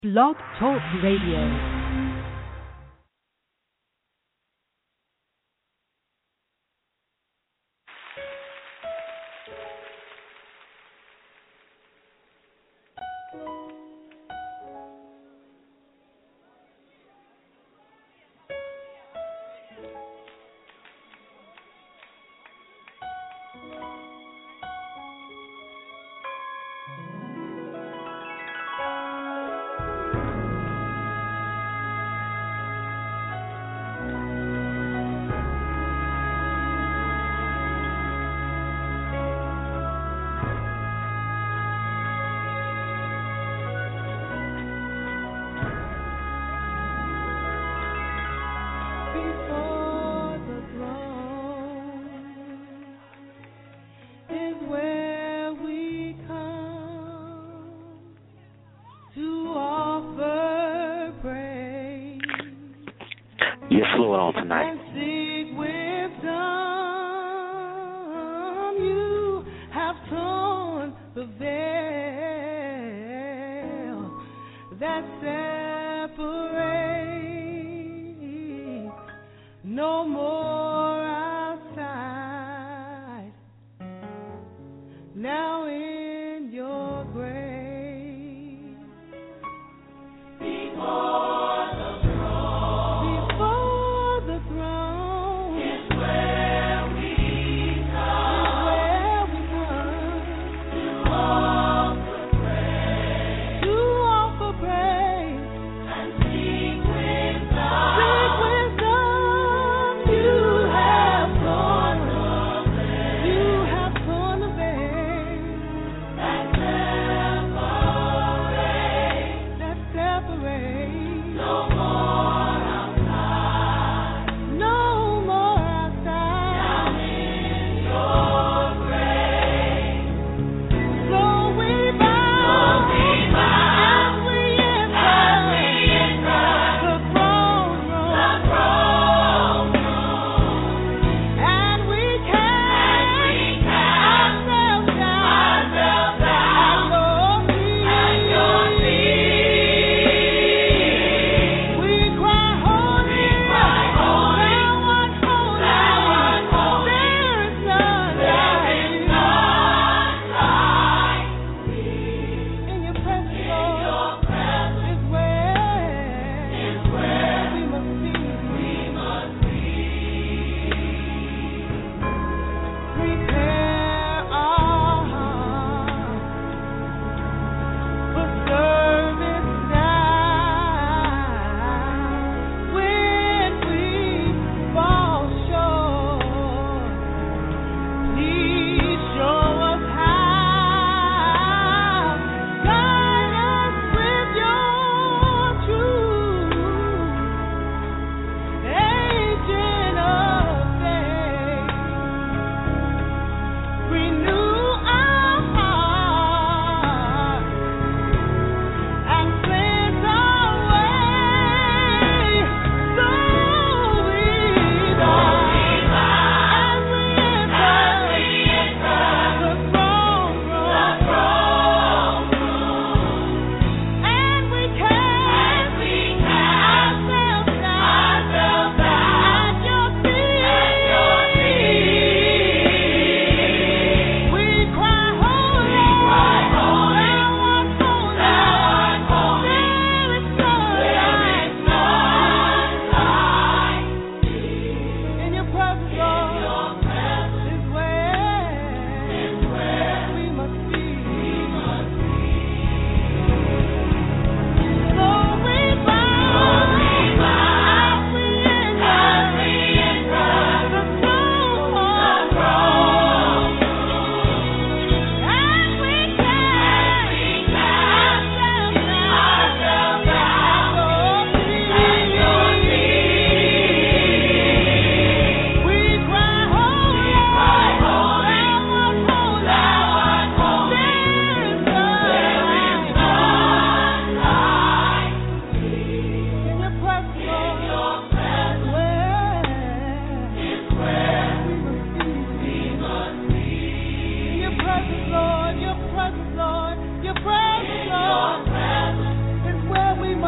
Blog Talk Radio. Yes, Lord, on tonight. And seek wisdom. You have torn the veil that separates. No more outside. Now in your grace. Before the throne is where we come to offer praise and seek wisdom. You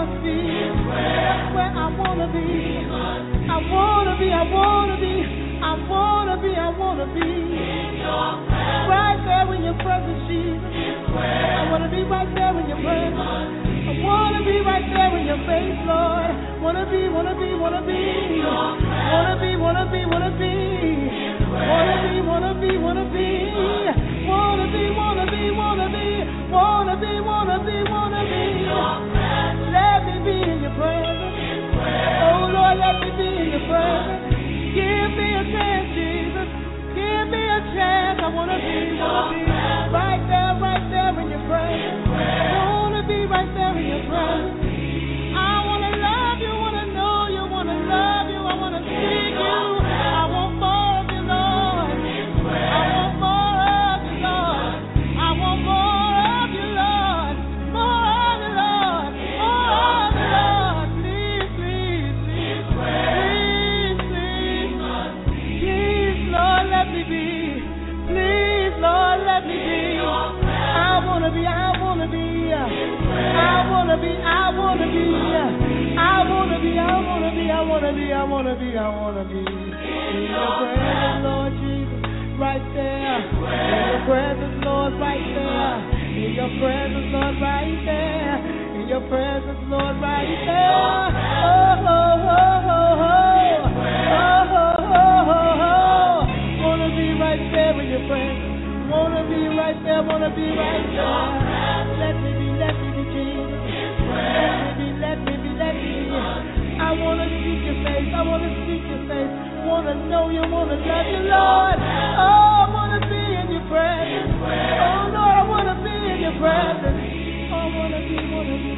Jesus, that's where I wanna be. I wanna be, I wanna be, I wanna be, I wanna be. Right there in your presence, Jesus. I wanna be right there in your presence. I wanna be right there in your face, Lord. Wanna be, wanna be, wanna be. Wanna be, wanna be, wanna be. Wanna be, wanna be, wanna be. Wanna be, wanna be, wanna be. Wanna be, wanna be, wanna be. Let me be in your presence. Oh Lord, let me be in your presence. Give me a chance, Jesus. Give me a chance. I wanna be right there in your presence. Wanna be right there in your presence. I wanna love you, wanna know you, wanna love you, I wanna see you. I want more of you, Lord. I want more of you, Lord. I want more of you, Lord. More of you, Lord. More of you, Lord. Please, please, please, please, please. Please, Lord, let me be. Please, Lord, let me be. I wanna be, I wanna be. I wanna be, I wanna be. I wanna be, I wanna be, I wanna be, I wanna be, I wanna be. In your presence, Lord Jesus, right there. In your presence, Lord, right there. In your presence, Lord, right there. In your presence, Lord, right there. Oh, oh, oh, oh, oh. Oh, oh, oh, oh, oh. Wanna be right there in your presence. Wanna be right there, wanna be right there. Let me be, Jesus. Let me be. I wanna seek your face, I wanna seek your face. Wanna know you, wanna love you, Lord. Oh, I wanna be in your presence. Oh, Lord, I wanna be in your presence. Oh, I wanna be. I wanna be.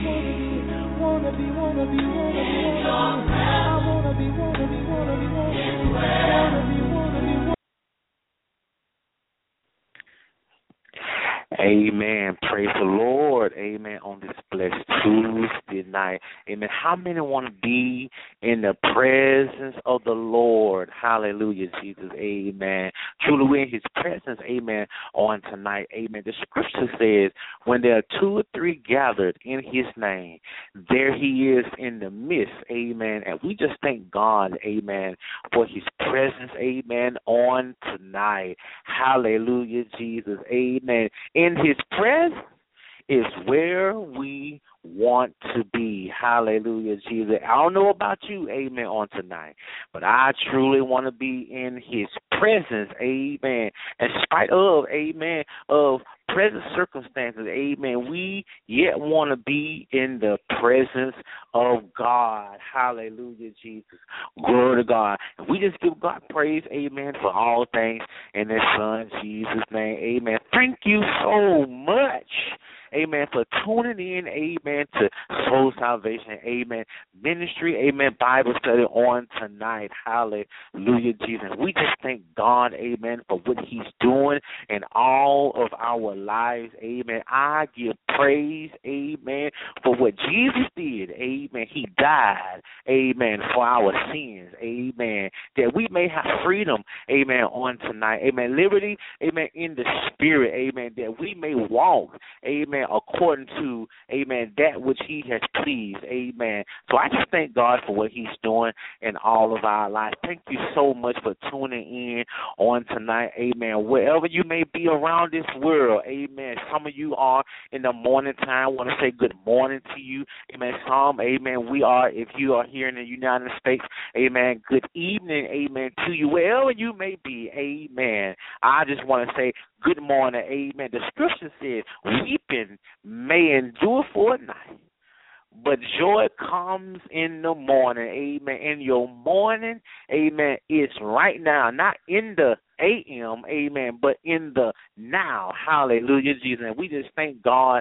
Amen. Praise the Lord. Amen. On this blessed Tuesday night. Amen. How many want to be in the presence of the Lord? Hallelujah, Jesus. Amen. Truly, we're in his presence. Amen. On tonight. Amen. The scripture says, when there are two or three gathered in his name, there he is in the midst. Amen. And we just thank God. Amen. For his presence. Amen. On tonight. Hallelujah, Jesus. Amen. In his presence is where we want to be. Hallelujah, Jesus. I don't know about you, amen, on tonight, but I truly want to be in his presence, amen, in spite of, amen, of present circumstances, amen. We yet want to be in the presence of God. Hallelujah, Jesus. Glory to God. And we just give God praise, amen, for all things in his son, Jesus' name, amen. Thank you so much, amen, for tuning in, amen, to Soul Salvation, amen, ministry, amen, Bible study on tonight. Hallelujah, Jesus. We just thank God, amen, for what he's doing in all of our lives, amen. I give praise, amen, for what Jesus did, amen. He died, amen, for our sins, amen, that we may have freedom, amen, on tonight, amen, liberty, amen, in the spirit, amen, that we may walk, amen, according to, amen, that which he has pleased, amen. So I just thank God for what he's doing in all of our lives. Thank you so much for tuning in on tonight, amen. Wherever you may be around this world, amen. Some of you are in the morning time. I want to say good morning to you, amen. Some, amen, we are, if you are here in the United States, amen, good evening, amen, to you. Wherever you may be, amen. I just want to say good morning, amen. The scripture says, weeping may endure for a night, but joy comes in the morning, amen. And your morning, amen, is right now, not in the a.m., amen, but in the now. Hallelujah, Jesus. And we just thank God,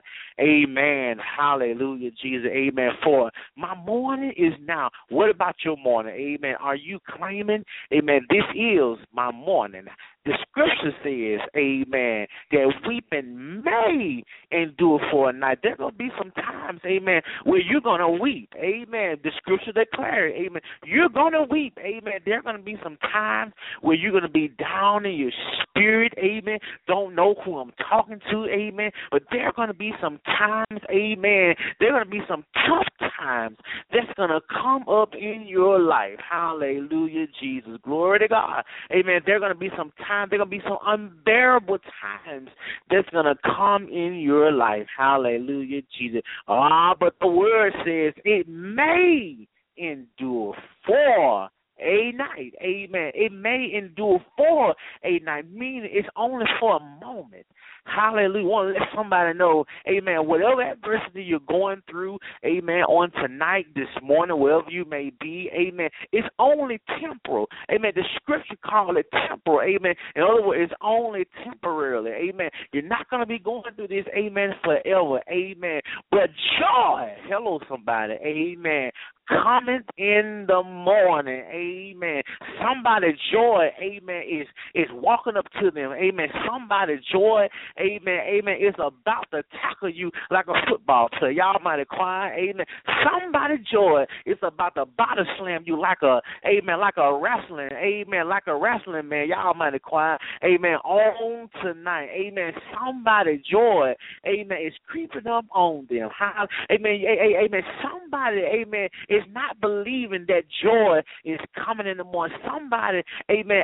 amen, hallelujah, Jesus, amen, for my morning is now. What about your morning, amen? Are you claiming, amen, this is my morning? the scripture says, amen, that weeping may endure for a night. There's going to be some times, amen, where you're going to weep, amen. The scripture declares, amen, you're going to weep, amen. There are going to be some times where you're going to be down in your spirit, amen, don't know who I'm talking to, amen, but there are going to be some times, amen, there are going to be some tough times that's going to come up in your life. Hallelujah, Jesus. Glory to God. Amen. There are going to be some times, there are going to be some unbearable times that's going to come in your life. Hallelujah, Jesus. But the word says it may endure for a night. Amen. It may endure for a night, meaning it's only for a moment. Hallelujah. I want to let somebody know, amen, whatever adversity you're going through, amen, on tonight, this morning, wherever you may be, amen, it's only temporal. Amen. The scripture call it temporal. Amen. In other words, it's only temporarily. Amen. You're not going to be going through this, amen, forever. Amen. But joy, hello, somebody, amen, coming in the morning, amen. Somebody's joy, amen, is walking up to them, amen. Somebody's joy, amen, is about to tackle you like a football player. Y'all might have quiet, amen. Somebody's joy is about to body slam you like a, amen, like a wrestling, amen, like a wrestling man. Y'all might have quiet, amen, on tonight, amen. Somebody's joy, amen, is creeping up on them. Amen, amen. Somebody, amen, is not believing that joy is coming in the morning. Somebody, amen,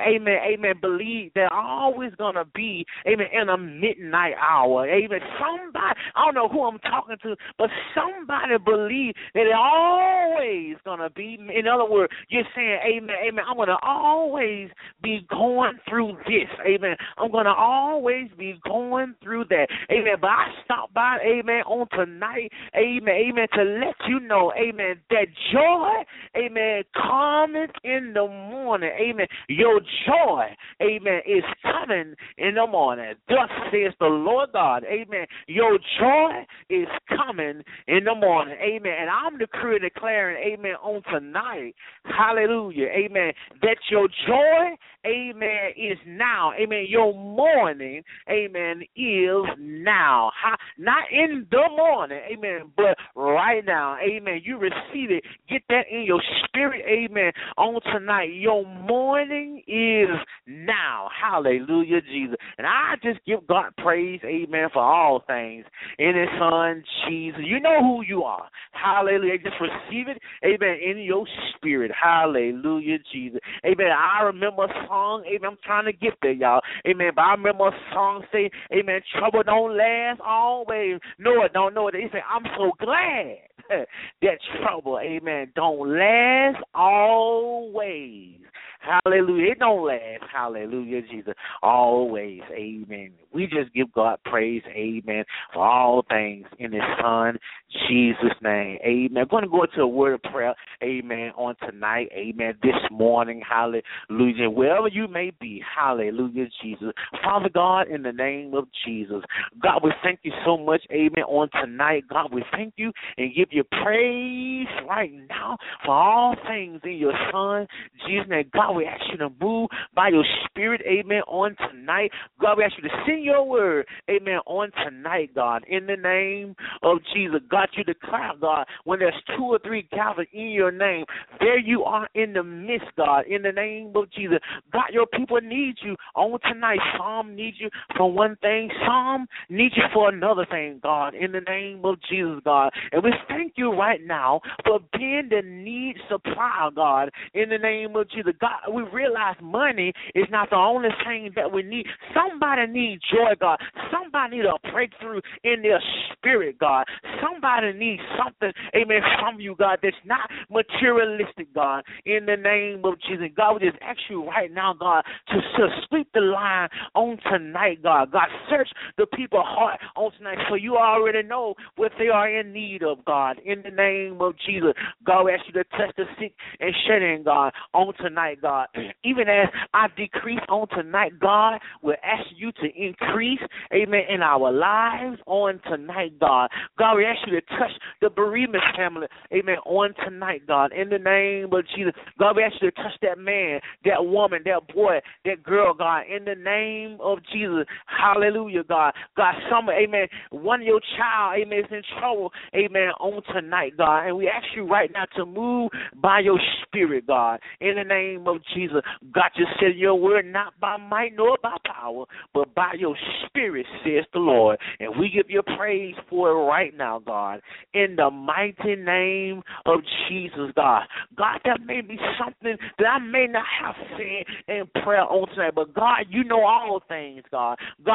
believe they're always going to be, amen, in a midnight hour. Amen. Somebody, I don't know who I'm talking to, but somebody believe that they're always going to be, in other words, you're saying, amen, I'm going to always be going through this. Amen. I'm going to always be going through that. Amen. But I stopped by, amen, on tonight, amen, to let you know, amen, that joy, amen, coming in the morning. Amen. Your joy, amen, is coming in the morning. Thus says the Lord God. Amen. Your joy is coming in the morning. Amen. And I'm decreeing, declaring, amen, on tonight, hallelujah, amen, that your joy, amen, is now. Amen. Your morning, amen, is now. Not in the morning, amen, but right now. Amen. You receive it. Get that in your spirit, amen, on tonight. Your morning is now. Hallelujah, Jesus. And I just give God praise, amen, for all things in His Son, Jesus. You know who you are. Hallelujah. Just receive it, amen, in your spirit. Hallelujah, Jesus. Amen. I remember a song, amen, I'm trying to get there, y'all. Amen. But I remember a song saying, amen, trouble don't last always. No, it don't know it. They say, I'm so glad that trouble, amen, don't last always. Hallelujah. It don't last. Hallelujah, Jesus. Always. Amen. We just give God praise, amen, for all things in His Son, Jesus' name. Amen. I'm going to go into a word of prayer, amen, on tonight, amen, this morning. Hallelujah. Wherever you may be, hallelujah, Jesus. Father God, in the name of Jesus, God, we thank you so much, amen, on tonight. God, we thank you and give you praise right now for all things in your Son, Jesus' name. God, we ask you to move by your Spirit, amen, on tonight. God, we ask you to send your word, amen, on tonight, God, in the name of Jesus. God, you declare, God, when there's 2 or 3 gathered in your name, there you are in the midst, God, in the name of Jesus. God, your people need you on tonight. Some need you for one thing. Some need you for another thing, God, in the name of Jesus, God. And we thank you right now for being the need supplier, God, in the name of Jesus. God, we realize money is not the only thing that we need. Somebody needs joy, God. Somebody needs a breakthrough in their spirit, God. Somebody needs something, amen, from you, God, that's not materialistic, God, in the name of Jesus. God, we just ask you right now, God, to sweep the line on tonight, God. God, search the people's heart on tonight, so you already know what they are in need of, God. God, in the name of Jesus. God, we ask you to touch the sick and shed in, God, on tonight, God. Even as I decrease on tonight, God, we're asking you to increase, amen, in our lives on tonight, God. God, we ask you to touch the bereavement family, amen, on tonight, God, in the name of Jesus. God, we ask you to touch that man, that woman, that boy, that girl, God, in the name of Jesus. Hallelujah, God. God, some, amen, one of your child, amen, is in trouble, amen, on tonight, God. And we ask you right now to move by your spirit, God, in the name of Jesus. God, you said your word, not by might nor by power, but by your spirit, says the Lord. And we give you praise for it right now, God, in the mighty name of Jesus, God. God, that may be something that I may not have said in prayer on tonight, but God, you know all things, God.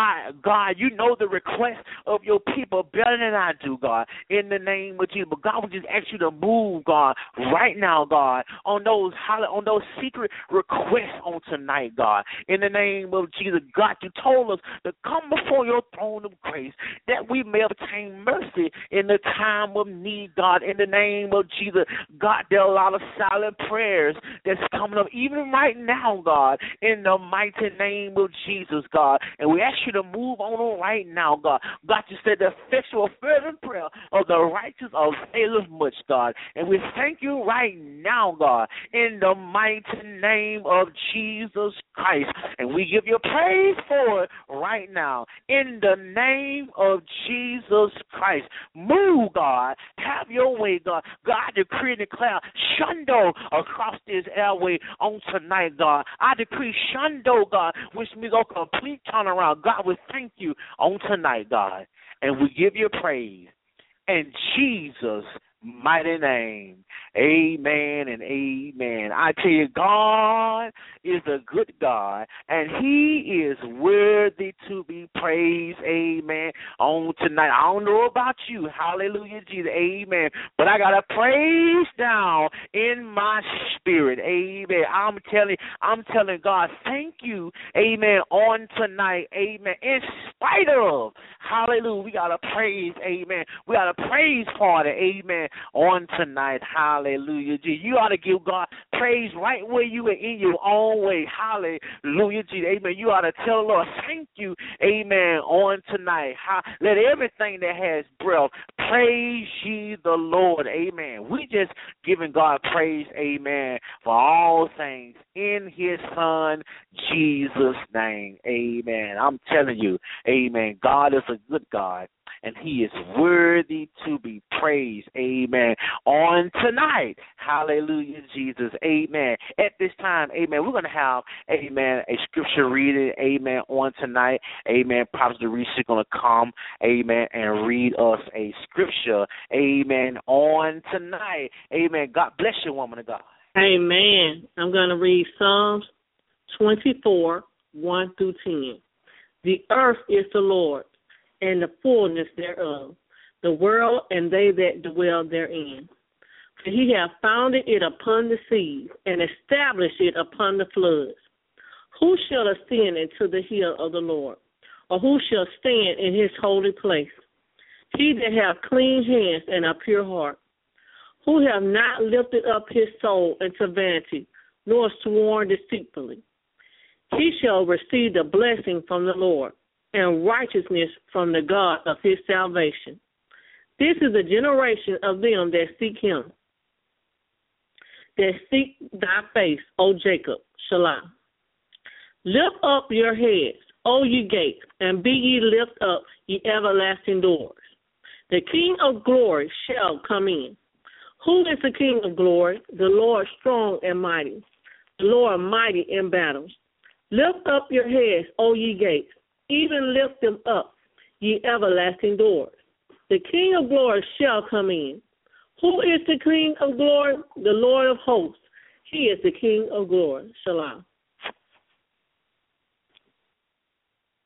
God, you know the request of your people better than I do, God, in the name of Jesus. But God, we just ask you to move, God, right now, God, on those secret requests on tonight, God, in the name of Jesus. God, you told us to come before your throne of grace that we may obtain mercy in the time of need, God, in the name of Jesus. God, there are a lot of silent prayers that's coming up even right now, God, in the mighty name of Jesus, God. And we ask you to move on right now, God. God, you said the effectual fervent prayer of the righteous availeth much, God. And we thank you right now, God, in the mighty name of Jesus Christ. And we give you praise for it right now, in the name of Jesus Christ. Move, God. Have your way, God. God, decree and declare Shundo across this airway on tonight, God. I decree Shundo, God, which means a complete turnaround. God, we thank you on tonight, God. And we give you praise in Jesus' mighty name. Amen and amen. I tell you, God is a good God, and he is worthy to be praised. Amen. On tonight, I don't know about you. Hallelujah, Jesus. Amen. But I got a praise down in my spirit. Amen. I'm telling God, thank you. Amen. On tonight. Amen. In spite of, hallelujah, we got a praise. Amen. We got a praise party. Amen. On tonight. Hallelujah. You ought to give God praise right where you are in your own way. Hallelujah. Amen. You ought to tell the Lord, thank you. Amen. On tonight. Let everything that has breath praise ye the Lord. Amen. We just giving God praise. Amen. For all things in his son Jesus' name. Amen. I'm telling you. Amen. God is a good God, and he is worthy to be praised. Amen. On tonight. Hallelujah, Jesus. Amen. At this time, amen, we're going to have, amen, a scripture reading, amen, on tonight. Amen. Prophet Doris is going to come, amen, and read us a scripture, amen, on tonight. Amen. God bless you, woman of God. Amen. I'm going to read Psalms 24, 1 through 10. The earth is the Lord, and the fullness thereof, the world and they that dwell therein. For he hath founded it upon the seas, and established it upon the floods. Who shall ascend into the hill of the Lord, or who shall stand in his holy place? He that hath clean hands and a pure heart, who hath not lifted up his soul into vanity, nor sworn deceitfully. He shall receive the blessing from the Lord, and righteousness from the God of his salvation. This is the generation of them that seek him, that seek thy face, O Jacob, Shalom. Lift up your heads, O ye gates, and be ye lift up, ye everlasting doors. The King of glory shall come in. Who is the King of glory? The Lord strong and mighty, the Lord mighty in battles. Lift up your heads, O ye gates, even lift them up, ye everlasting doors. The King of glory shall come in. Who is the King of glory? The Lord of hosts. He is the King of glory. Shalom.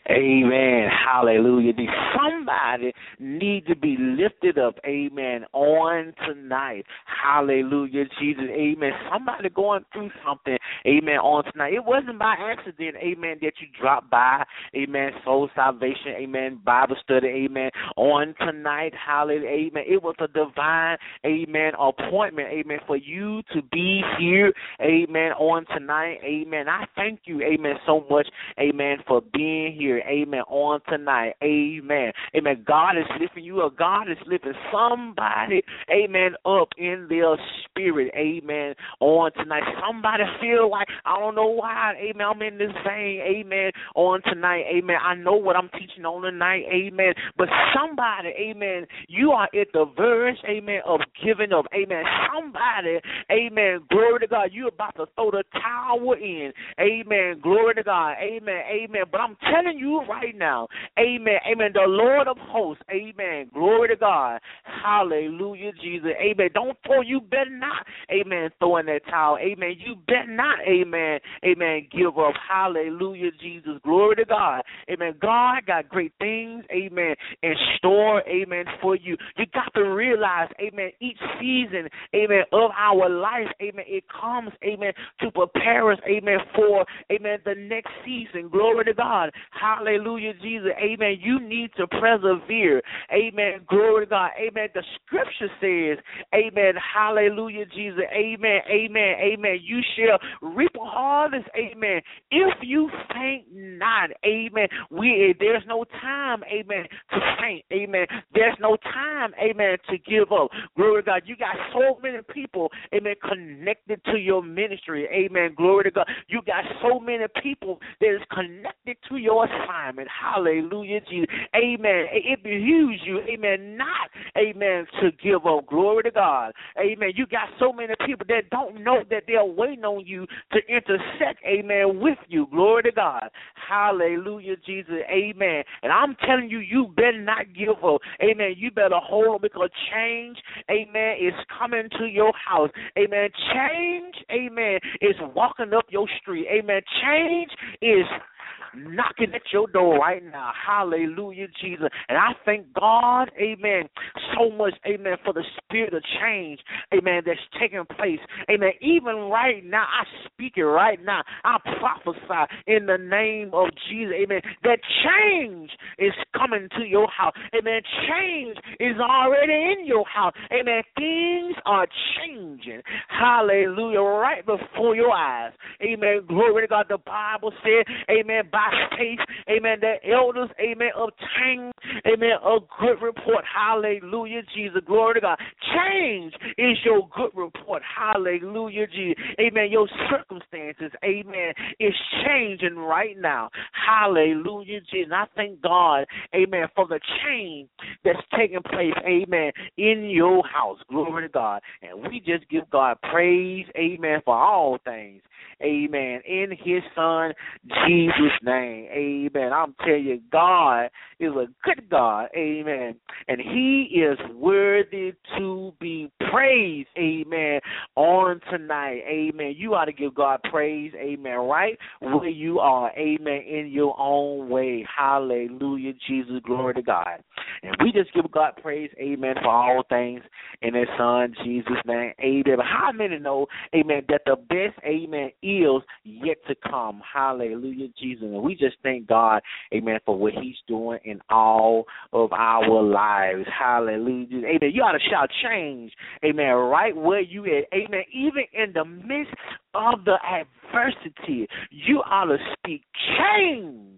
Amen. Hallelujah. Somebody need to be lifted up. Amen. On tonight. Hallelujah, Jesus. Amen. Somebody going through something. Amen. On tonight. It wasn't by accident. Amen. That you dropped by. Amen. Soul salvation. Amen. Bible study. Amen. On tonight. Hallelujah. Amen. It was a divine. Amen. Appointment. Amen. For you to be here. Amen. On tonight. Amen. I thank you. Amen. So much. Amen. For being here. Amen. On tonight. Amen. Amen. God is lifting you up. God is lifting somebody, amen, up in their spirit. Amen. On tonight. Somebody feel like, I don't know why, amen, I'm in this vein. Amen. On tonight. Amen. I know what I'm teaching on tonight. Amen. But somebody, amen, you are at the verge, amen, of giving up. Amen. Somebody, amen, glory to God, you're about to throw the towel in. Amen. Glory to God. Amen. Amen. But I'm telling you right now, amen, amen, the Lord of hosts, amen, glory to God, hallelujah, Jesus, amen, you better not, amen, throw in that towel, amen, you better not, amen, amen, give up, hallelujah, Jesus, glory to God, amen, God got great things, amen, in store, amen, for you. You got to realize, amen, each season, amen, of our life, amen, it comes, amen, to prepare us, amen, for, amen, the next season, glory to God, hallelujah, Jesus, amen, you need to persevere, amen, glory to God, amen, the scripture says, amen, hallelujah, Jesus, amen, amen, amen, you shall reap a harvest, amen, if you faint not, amen, there's no time, amen, to faint, amen, there's no time, amen, to give up, glory to God, you got so many people, amen, connected to your ministry, amen, glory to God, you got so many people that is connected to your assignment, hallelujah, Jesus, amen, it behooves you, amen, not, amen, to give up, glory to God, amen, you got so many people that don't know that they're waiting on you to intersect, amen, with you, glory to God, hallelujah, Jesus, amen, and I'm telling you, you better not give up, amen, you better hold on because change, amen, is coming to your house, amen, change, amen, is walking up your street, amen, change is knocking at your door right now. Hallelujah, Jesus. And I thank God, amen, so much, amen, for the spirit of change, amen, that's taking place. Amen. Even right now, I speak it right now. I prophesy in the name of Jesus, amen, that change is coming to your house. Amen. Change is already in your house. Amen. Things are changing. Hallelujah. Right before your eyes. Amen. Glory to God. The Bible said, amen, by faith, amen, the elders, amen, obtain, amen, a good report. Hallelujah, Jesus. Glory to God. Change is your good report. Hallelujah, Jesus. Amen. Your circumstances, amen, is changing right now. Hallelujah, Jesus. And I thank God, amen, for the change that's taking place, amen, in your house. Glory to God. And we just give God praise, amen, for all things. Amen. In his son, Jesus' name. Amen. I'm telling you, God is a good God. Amen. And he is worthy to be praised. Amen. On tonight. Amen. You ought to give God praise. Amen. Right where you are. Amen. In your own way. Hallelujah. Jesus. Glory to God. And we just give God praise. Amen. For all things in his son, Jesus' name. Amen. But how many know, amen, that the best, amen, is yet to come. Hallelujah, Jesus. And we just thank God, amen, for what he's doing in all of our lives. Hallelujah. Amen. You ought to shout change, amen, right where you at. Amen. Even in the midst of the adversity, you ought to speak change.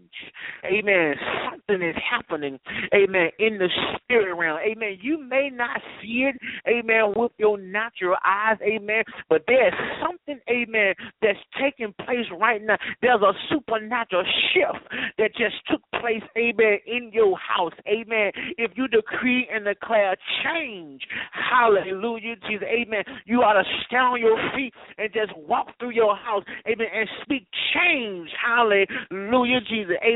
Amen. Something is happening, amen, in the spirit realm. Amen. You may not see it, amen, with your natural eyes, amen, but there's something, amen, that's taking place right now. There's a supernatural shift that just took place, amen, in your house, amen. If you decree and declare change, hallelujah, Jesus, amen, you ought to stand on your feet and just walk through your house, amen, and speak change, hallelujah, Jesus, amen.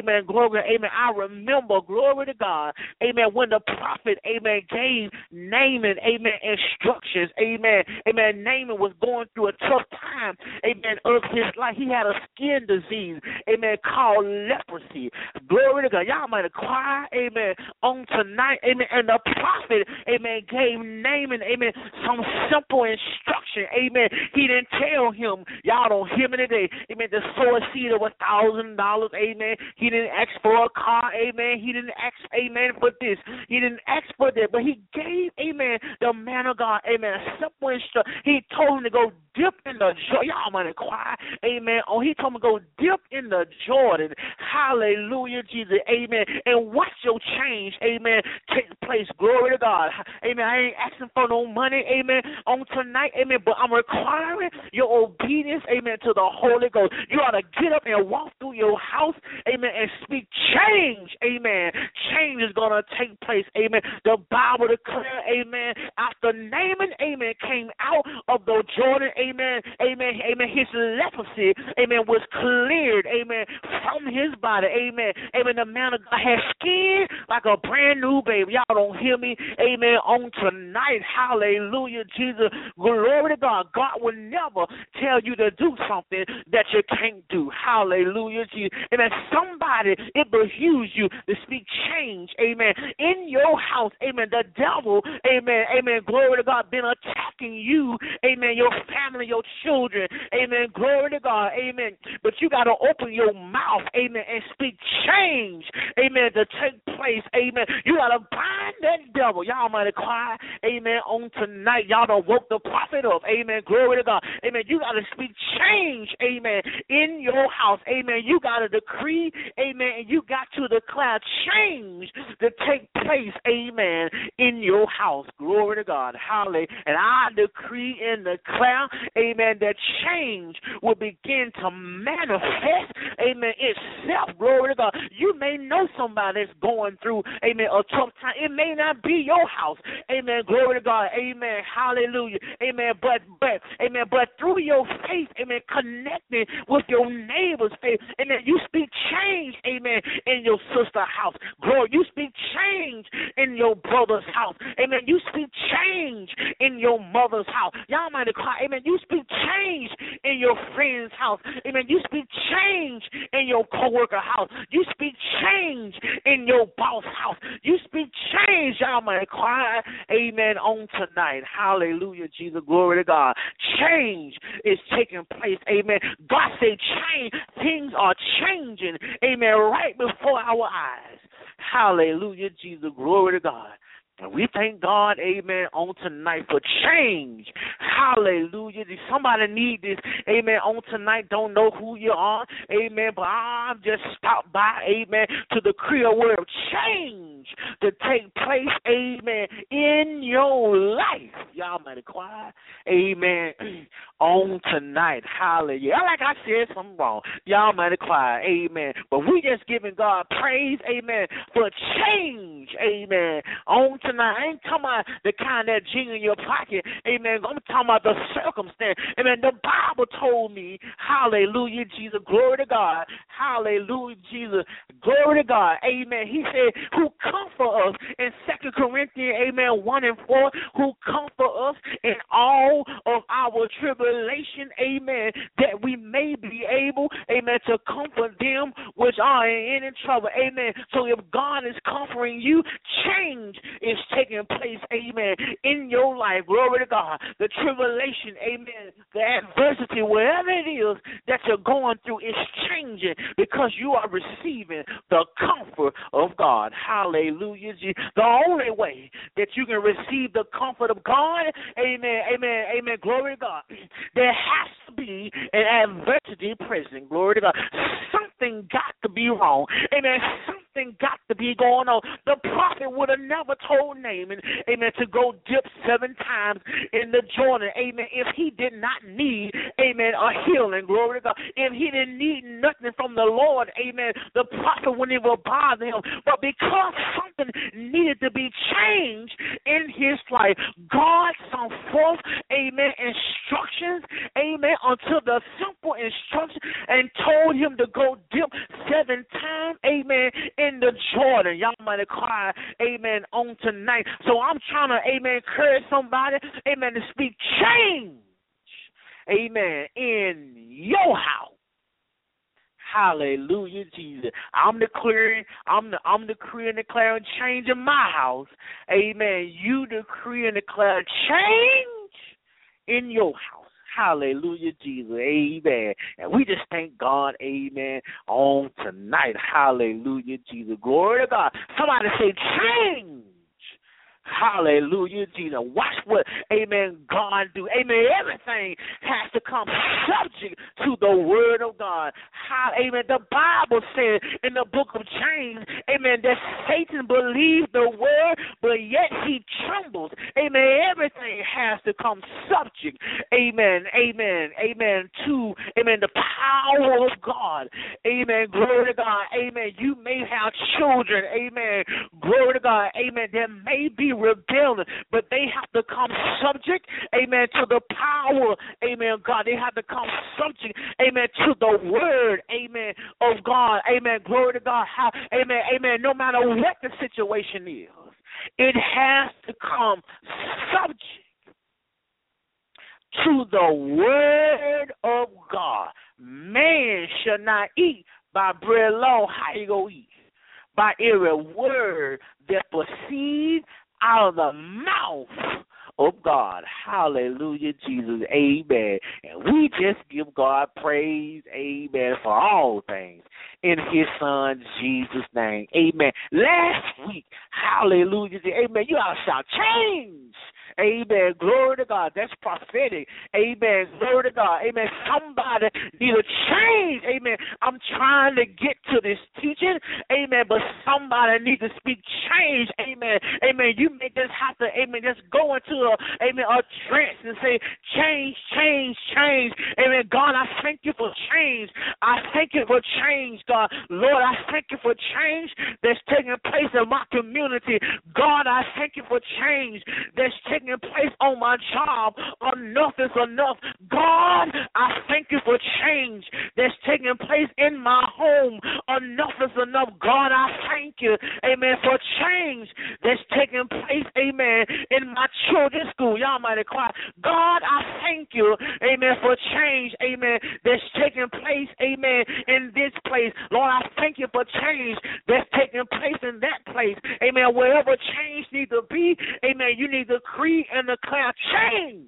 amen, glory, amen, I remember, glory to God, amen, when the prophet, amen, gave Naaman, amen, instructions, amen, amen, Naaman was going through a tough time, amen, of his life. He had a skin disease, amen, called leprosy. Glory to God. Y'all might inquire, amen, on tonight, amen, and the prophet, amen, gave Naaman, amen, some simple instruction, amen. He didn't tell him, y'all don't hear me today, amen, to sow a seed of $1,000, amen. He didn't ask for a car, amen. He didn't ask, amen, for this. He didn't ask for that, but he gave, amen, the man of God, amen, a simple instruction. He told him to go dip in the Jordan. Y'all might inquire, amen. Oh, he told him to go dip in the Jordan. Hallelujah, Jesus, amen. And watch your change, amen, take place. Glory to God, amen. I ain't asking for no money, amen, on tonight, amen, but I'm requiring your obedience, amen, to the Holy Ghost. You ought to get up and walk through your house, amen, and speak change, amen. Change is going to take place, amen. The Bible declares, amen, after Naaman, amen, came out of the Jordan, amen, amen, amen, his leprosy, amen, was cleared, amen, from his body, amen, amen. The man of God had skin like a brand new baby. Y'all don't hear me, amen, on tonight. Hallelujah, Jesus. Glory to God. God will never tell you to do something that you can't do. Hallelujah, Jesus. Amen. Somebody, it behooves you to speak change, amen, in your house, amen. The devil, amen, amen, glory to God, been attacking you, amen, your family, your children, amen, glory to God, amen. But you got to open your mouth, amen, and speak change, amen, to take place, amen. You got to bind that devil. Y'all might have cried, amen, on tonight. Y'all done woke the prophet up, amen, glory to God, amen. You got to speak change, amen, in your house, amen. You got to decree, amen, and you got to declare change to take place, amen, in your house. Glory to God. Hallelujah. And I decree and declare, amen, that change will begin to manifest, amen, itself. Glory to God. You may know somebody that's going through, amen, a tough time. It may not be your house. Amen. Glory to God. Amen. Hallelujah. Amen. But through your faith, amen, connecting with your neighbor's faith, amen, you speak change, amen, in your sister's house. Glory. You speak change in your brother's house. Amen. You speak change in your mother's house. Y'all might cry. Amen. You speak change in your friend's house. Amen. You speak change in your co-worker house. You speak change in your boss house. You speak change. Y'all might cry. Amen. On tonight. Hallelujah. Jesus. Glory to God. Change is taking place. Amen. God said change. Things are changing. Amen. Right before our eyes. Hallelujah, Jesus. Glory to God. And we thank God, amen, on tonight for change. Hallelujah. Somebody need this, amen, on tonight. Don't know who you are, amen, but I'm just stopped by, amen, to decree a word of change to take place, amen, in your life. Y'all might have quiet, amen, on tonight. Hallelujah. Like I said something wrong. Y'all might have quiet, amen. But we just giving God praise, amen, for change, amen, on tonight. I ain't talking about the kind that jingle in your pocket, amen. I'm talking about the circumstance. Amen. The Bible told me, hallelujah, Jesus, glory to God, hallelujah, Jesus, glory to God, amen. He said, who comfort us in 2 Corinthians, amen, 1 and 4, who comfort us in all of our tribulation, amen, that we may be able, amen, to comfort them which are in any trouble, amen. So if God is comforting you, change is taking place, amen, in your life. Glory to God. The tribulation, amen, the adversity, wherever it is that you're going through is changing because you are receiving the comfort of God. Hallelujah. The only way that you can receive the comfort of God, amen, amen, amen, glory to God, there has to be an adversity present. Glory to God. Something got to be wrong. Amen. Something got to be going on. The prophet would have never told Naaman, amen, to go dip 7 times in the Jordan, amen, if he did not need, amen, a healing. Glory to God. If he didn't need nothing from the Lord, amen, the prophet wouldn't even bother him. But because something needed to be changed in his life, God sent forth, amen, instructions, amen, unto the simple powerful instruction and told him to go dip 7 times, amen, in the Jordan. Y'all might cry, amen, on tonight. So I'm trying to, amen, encourage somebody, amen, to speak change, amen, in your house. Hallelujah, Jesus. I'm declaring and declaring change in my house. Amen. You decree and declare change in your house. Hallelujah, Jesus. Amen. And we just thank God, amen, on tonight. Hallelujah, Jesus. Glory to God. Somebody say change. Hallelujah, Jesus. Watch what, amen, God do. Amen. Everything has to come subject to the word of God. Amen. The Bible says in the book of James, amen, that Satan believes the word, but yet he trembles. Amen. Everything has to come subject, amen, to, amen, the power of God. Amen. Glory to God. Amen. You may have children, amen. Glory to God. Amen. There may be rebellion, but they have to come subject, amen, to the power, amen, God. They have to come subject, amen, to the word, amen, of God, amen. Glory to God. Amen. No matter what the situation is, it has to come subject to the word of God. Man shall not eat by bread alone. How you gonna eat? By every word that proceeds out of the mouth of God. Hallelujah, Jesus. Amen. And we just give God praise, amen, for all things in his son Jesus' name. Amen. Last week, hallelujah, amen, you ought to shout change. Amen. Glory to God. That's prophetic. Amen. Glory to God. Amen. Somebody need a change. Amen. I'm trying to get to this teaching. Amen. But somebody needs to speak change. Amen. Amen. You may just have to, amen, just go into a trance and say, change, change, change. Amen. God, I thank you for change. I thank you for change, God. Lord, I thank you for change that's taking place in my community. God, I thank you for change that's taking place on my job. Enough is enough. God, I thank you for change that's taking place in my home. Enough is enough. God, I thank you, amen, for change that's taking place, amen, in my children's school. Y'all might have cried. God, I thank you, amen, for change, amen, that's taking place, amen, in this place. Lord, I thank you for change that's taking place in that place. Amen. Wherever change needs to be, amen, you need to decree and declare change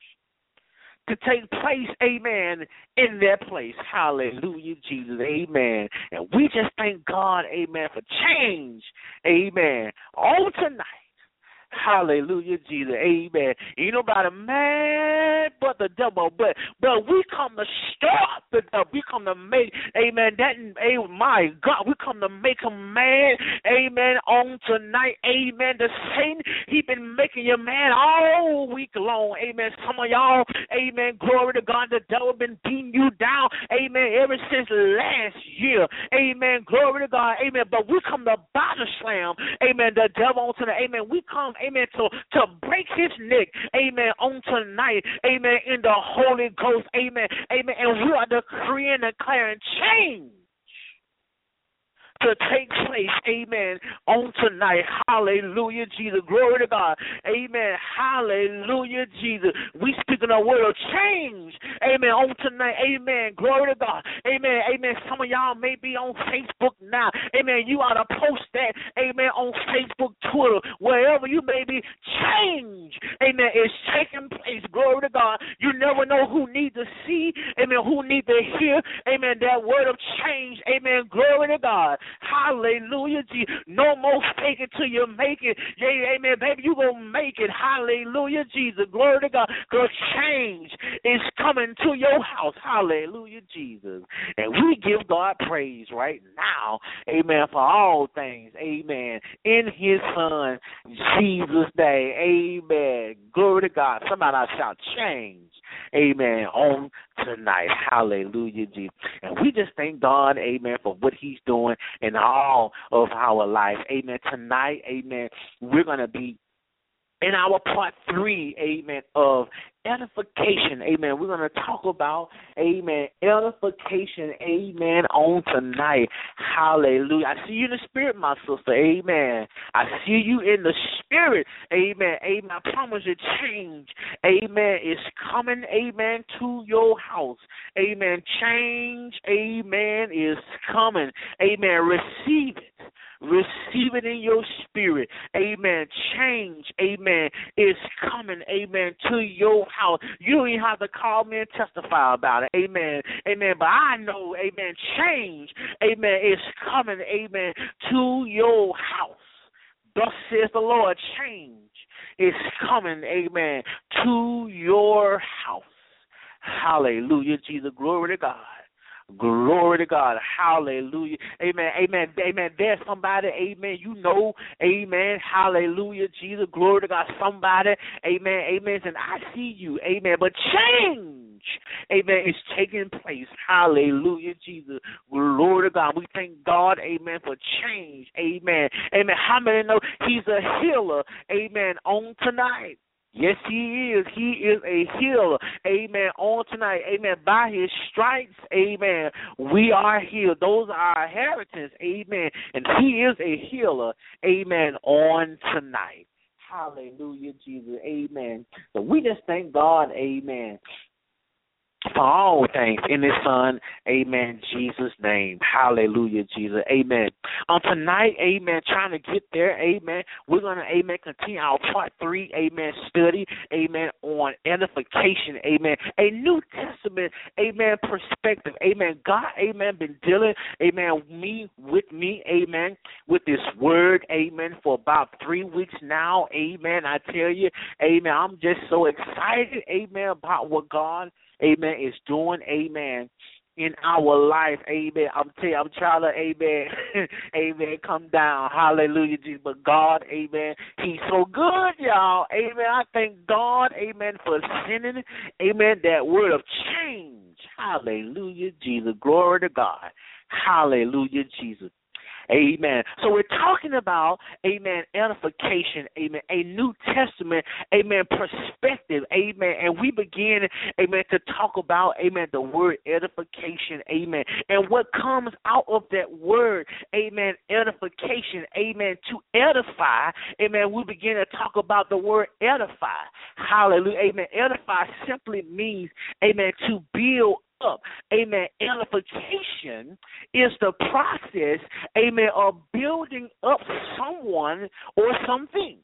to take place, amen, in that place. Hallelujah, Jesus, amen. And we just thank God, amen, for change, amen, all tonight. Hallelujah, Jesus, amen. You know about a man but the devil, but we come to stop the devil. We come to make, amen, that, my God, we come to make him mad, amen, on tonight, amen. The Satan, he been making you mad all week long, amen. Some of y'all, amen, glory to God, the devil been beating you down, amen, ever since last year, amen, glory to God, amen. But we come to body slam, amen, the devil on tonight, amen. We come, amen, to break his neck, amen, on tonight, amen, in the Holy Ghost, amen, amen, and we are decreeing and declaring change to take place, amen, on tonight. Hallelujah, Jesus. Glory to God. Amen. Hallelujah, Jesus. We speaking a word of change, amen, on tonight. Amen. Glory to God. Amen. Amen. Some of y'all may be on Facebook now. Amen. You ought to post that, amen, on Facebook, Twitter, wherever you may be. Change, amen, is taking place. Glory to God. You never know who need to see, amen, who need to hear, amen, that word of change. Amen. Glory to God. Hallelujah, Jesus. No more fake it till you make it. Yeah, amen, baby, you gonna make it. Hallelujah, Jesus. Glory to God. Because change is coming to your house. Hallelujah, Jesus. And we give God praise right now, amen, for all things, amen, in his son, Jesus' name, amen. Glory to God. Somebody shout change, amen, on tonight. Hallelujah, Jesus. And we just thank God, amen, for what he's doing in all of our life. Amen. Tonight, amen, we're going to be in our part 3, amen, of edification, amen, we're going to talk about, amen, edification, amen, on tonight. Hallelujah. I see you in the spirit, my sister, amen. I see you in the spirit, amen, amen. I promise you change, amen, is coming, amen, to your house. Amen. Change, amen, is coming. Amen. Receive it. Receive it in your spirit. Amen. Change, amen, is coming, amen, to your house. You don't even have to call me and testify about it. Amen. Amen. But I know, amen, change, amen, is coming, amen, to your house. Thus says the Lord, change is coming, amen, to your house. Hallelujah, Jesus. Glory to God. Glory to God. Hallelujah. Amen. Amen. Amen. There's somebody, amen, you know, amen. Hallelujah, Jesus. Glory to God. Somebody, amen, amen, and I see you, amen. But change, amen, is taking place. Hallelujah, Jesus. Glory to God. We thank God, amen, for change. Amen. Amen. How many know he's a healer, amen, on tonight? Yes, he is. He is a healer. Amen. On tonight. Amen. By his stripes. Amen. We are healed. Those are our inheritance. Amen. And he is a healer. Amen. On tonight. Hallelujah, Jesus. Amen. So we just thank God. Amen. For all things in his son, amen, Jesus' name. Hallelujah, Jesus. Amen. On tonight, amen, trying to get there, amen, we're going to, amen, continue our part 3, amen, study, amen, on edification, amen, a New Testament, amen, perspective, amen. God, amen, been dealing, amen, with me, amen, with this word, amen, for about 3 weeks now, amen. I tell you, amen, I'm just so excited, amen, about what God, amen, is doing, amen, in our life, amen. I'm telling you, I'm trying to, amen, amen, come down, hallelujah, Jesus. But God, amen, he's so good, y'all, amen. I thank God, amen, for sending, amen, that word of change, hallelujah, Jesus. Glory to God, hallelujah, Jesus. Amen. So we're talking about, amen, edification, amen, a New Testament, amen, perspective, amen. And we begin, amen, to talk about, amen, the word edification, amen. And what comes out of that word, amen, edification, amen, to edify, amen, we begin to talk about the word edify. Hallelujah. Amen. Edify simply means, amen, to build up. Amen. Edification is the process, amen, of building up someone or something.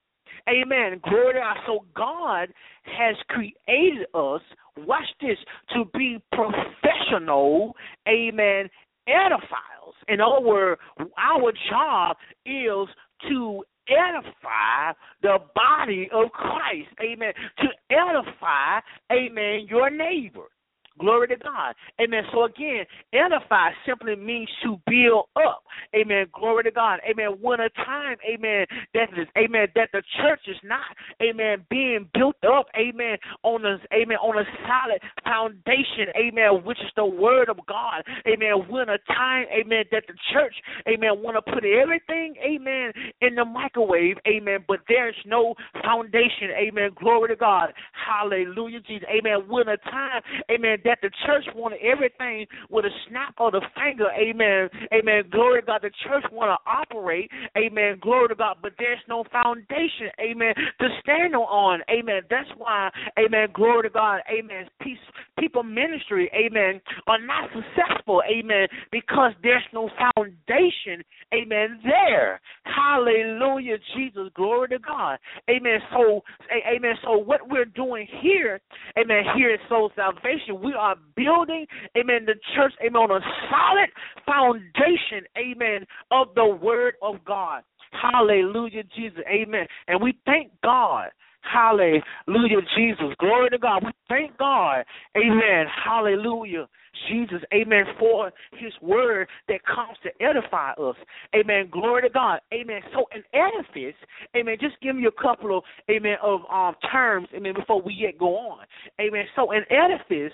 Amen. Glory to God. So God has created us, watch this, to be professional, amen, edifyers. In other words, our job is to edify the body of Christ. Amen. To edify, amen, your neighbor. Glory to God. Amen. So again, edify simply means to build up. Amen. Glory to God. Amen. When a time, amen, that the church is not, amen, being built up, amen, on a solid foundation, amen, which is the word of God. Amen. When a time, amen, that the church, amen, want to put everything, amen, in the microwave, amen, but there's no foundation, amen. Glory to God. Hallelujah, Jesus. Amen. When a time, amen, that the church wanted everything with a snap of the finger, amen, amen, glory to God, the church want to operate, amen, glory to God, but there's no foundation, amen, to stand on, amen. That's why, amen, glory to God, amen, people ministry, amen, are not successful, amen, because there's no foundation, amen, there. Hallelujah, Jesus, glory to God, amen. So, amen, so what we're doing here, amen, here at Soul Salvation, we are building, amen, the church, amen, on a solid foundation, amen, of the word of God. Hallelujah, Jesus, amen. And we thank God. Hallelujah, Jesus. Glory to God. We thank God. Amen. Hallelujah, Jesus. Amen. For his word that comes to edify us. Amen. Glory to God. Amen. So an edifice, amen, just give me a couple of, amen, of terms, amen, before we yet go on. Amen. So an edifice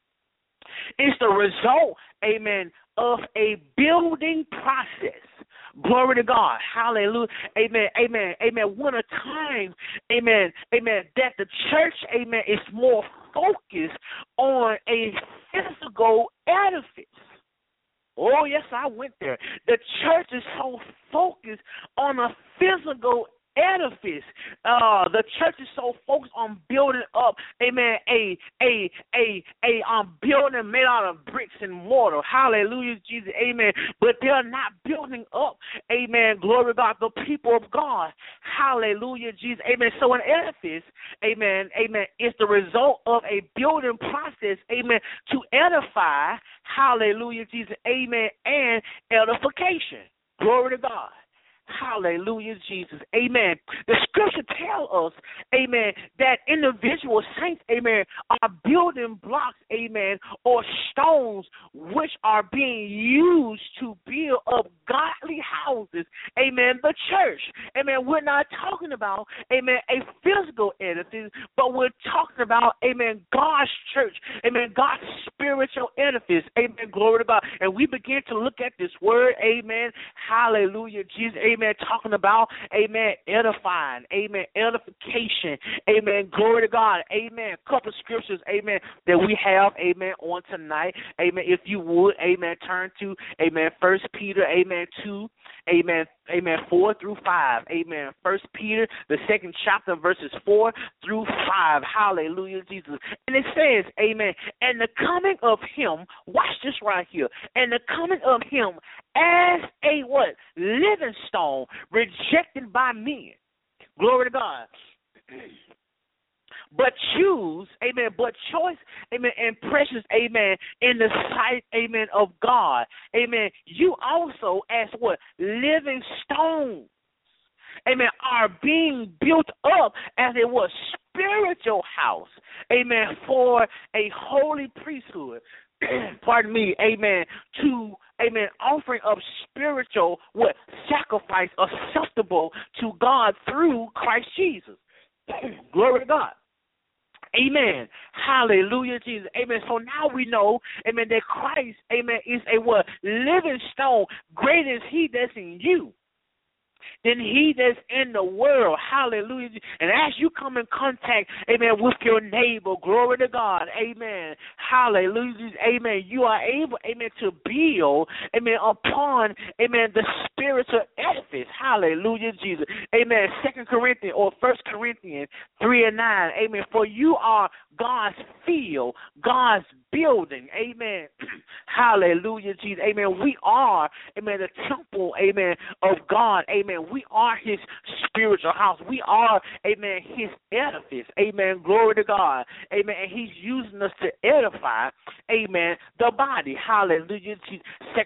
is the result, amen, of a building process Glory to God. Hallelujah. Amen. Amen. Amen. One a time, amen, amen, that the church, amen, is more focused on a physical edifice. Oh, yes, I went there. The church is so focused on a physical edifice. The church is so focused on building up, amen, a building made out of bricks and mortar. Hallelujah, Jesus, amen. But they're not building up, amen, glory to God, the people of God. Hallelujah, Jesus, amen. So an edifice, amen, amen, is the result of a building process, amen, to edify, hallelujah, Jesus, amen, and edification. Glory to God. Hallelujah, Jesus. Amen. The scripture tells us, amen, that individual saints, amen, are building blocks, amen, or stones which are being used to build up godly houses, amen, the church. Amen. We're not talking about, amen, a physical edifice, but we're talking about, amen, God's church, amen, God's spiritual edifice, amen, glory to God. And we begin to look at this word, amen, hallelujah, Jesus, amen, talking about, amen, edifying, amen, edification, amen, glory to God, amen, a couple of scriptures, amen, that we have, amen, on tonight, amen, if you would, amen, turn to, amen, 1 Peter, amen, 2, amen, amen, 4 through 5, amen, 1 Peter, the 2nd chapter, verses 4 through 5, hallelujah, Jesus, and it says, amen, and the coming of him, watch this right here, and the coming of him as a what? Living stone, rejected by men. Glory to God. But choose, amen, but choice, amen, and precious, amen, in the sight, amen, of God. Amen. You also, as what? Living stones, amen, are being built up as a what? Spiritual house, amen, for a holy priesthood. Pardon me, amen, to, amen, offering of spiritual, what, sacrifice acceptable to God through Christ Jesus. Glory to God. Amen. Hallelujah, Jesus. Amen. So now we know, amen, that Christ, amen, is a what? Living stone. Greater is he that's in you than he that's in the world. Hallelujah. And as you come in contact, amen, with your neighbor, glory to God, amen, hallelujah, amen, you are able, amen, to build, amen, upon, amen, the spiritual edifice. Hallelujah, Jesus. Amen. 2 Corinthians or 1 Corinthians 3:9, amen, for you are God's field, God's building, amen. Hallelujah, Jesus. Amen. We are, amen, the temple, amen, of God, amen. We are his spiritual house. We are, amen, his edifice, amen. Glory to God, amen. And he's using us to edify, amen, the body. Hallelujah, Jesus.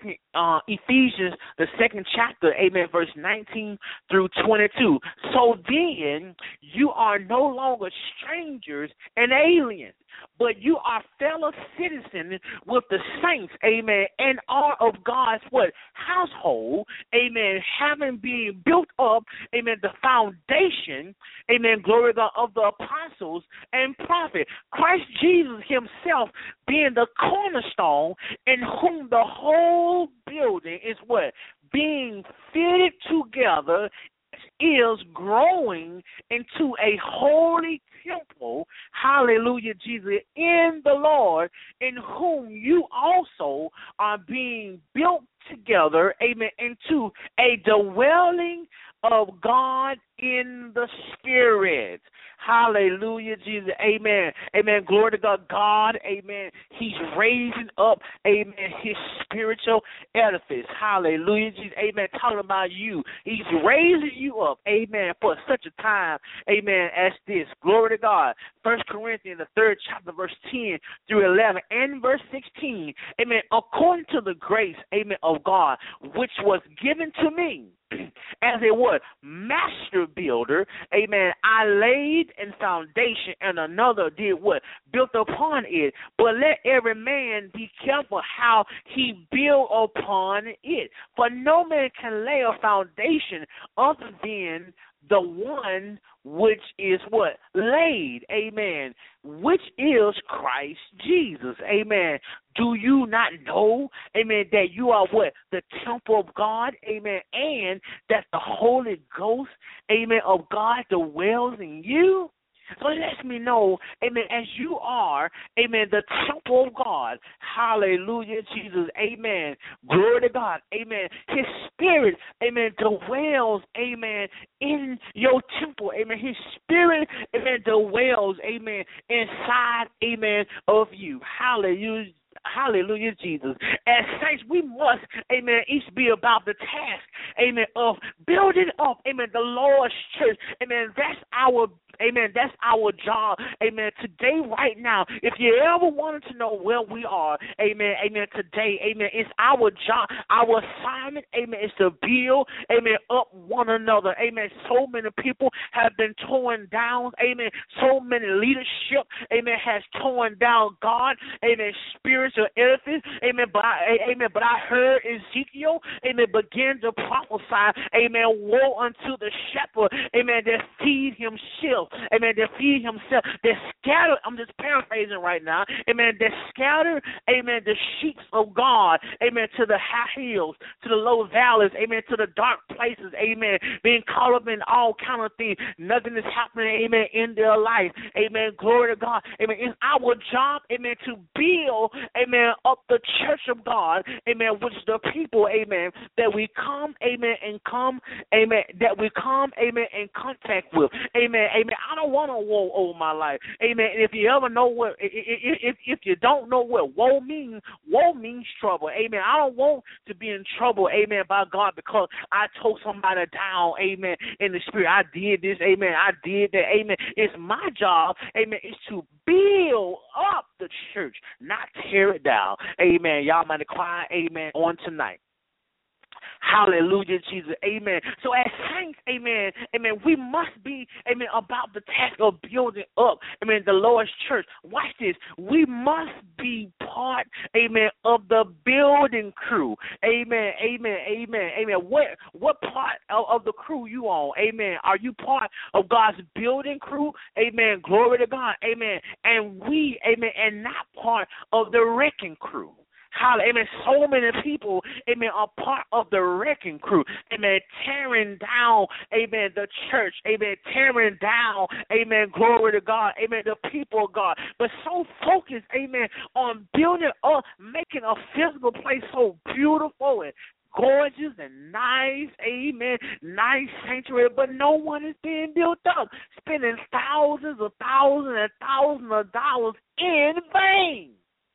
Ephesians, the 2nd chapter, amen, verse 19 through 22. So then you are no longer strangers and aliens, but you are fellow citizens with the saints, amen, and are of God's what? Household, amen, having been built up, amen, the foundation, amen, glory to God, of the apostles and prophets. Christ Jesus himself being the cornerstone, in whom the whole building is what? Being fitted together, is growing into a holy temple, hallelujah, Jesus, in the Lord, in whom you also are being built together, amen, into a dwelling of God in the Spirit. Hallelujah, Jesus, amen, amen, glory to God, God, amen, he's raising up, amen, his spiritual edifice, hallelujah, Jesus, amen, talking about you, he's raising you up, amen, for such a time, amen, as this, glory to God. 1 Corinthians, the 3rd chapter, verse 10 through 11, and verse 16, amen, according to the grace, amen, of God, which was given to me, as a what? Master builder, amen, I laid in foundation, and another did what? Built upon it. But let every man be careful how he build upon it. For no man can lay a foundation other than the one which is what? Laid, amen, which is Christ Jesus, amen. Do you not know, amen, that you are what? The temple of God, amen, and that the Holy Ghost, amen, of God dwells in you? So it lets me know, amen, as you are, amen, the temple of God, hallelujah, Jesus, amen, glory to God, amen, His Spirit, amen, dwells, amen, in your temple, amen, His Spirit, amen, dwells, amen, inside, amen, of you, hallelujah. Hallelujah, Jesus. As saints, we must, amen, each be about the task, amen, of building up, amen, the Lord's church. Amen. That's our job, amen, today, right now. If you ever wanted to know where we are, amen, today, amen, it's our job, our assignment, amen, is to build, amen, up one another, amen. So many people have been torn down, amen. So many leadership, amen, has torn down God, amen, spiritual edifice, amen. But I heard Ezekiel, amen, begin to prophesy, amen, woe unto the shepherd, amen, that feed himself, amen, that feed himself, that scatter, I'm just paraphrasing right now, amen, that scatter, amen, the sheep of God, amen, to the high hills, to the low valleys, amen, to the dark places, amen, being caught up in all kind of things. Nothing is happening, amen, in their life, amen, glory to God, amen. It's our job, amen, to build, amen, up the church of God, amen, which the people, amen, that we come, amen, that we come, amen, in contact with, amen. I don't want to woe over my life, amen. And if you ever know what, if you don't know what woe means trouble, amen. I don't want to be in trouble, amen, by God, because I told somebody down, amen, in the spirit. I did this, amen. I did that, amen. It's my job, amen, is to build up the church, not tear it down, amen. Y'all might quiet, amen, on tonight. Hallelujah, Jesus, amen. So as saints, amen, we must be, amen, about the task of building up, amen, the Lord's church. Watch this. We must be part, amen, of the building crew, amen. What part of the crew you on, amen? Are you part of God's building crew, amen? Glory to God, amen. And we, amen, and not part of the wrecking crew. Hallelujah. Amen. So many people, amen, are part of the wrecking crew, amen, tearing down, amen, the church, amen, tearing down, amen, glory to God, amen, the people of God, but so focused, amen, on building up, making a physical place so beautiful and gorgeous and nice, amen, nice sanctuary, but no one is being built up, spending thousands of dollars in vain.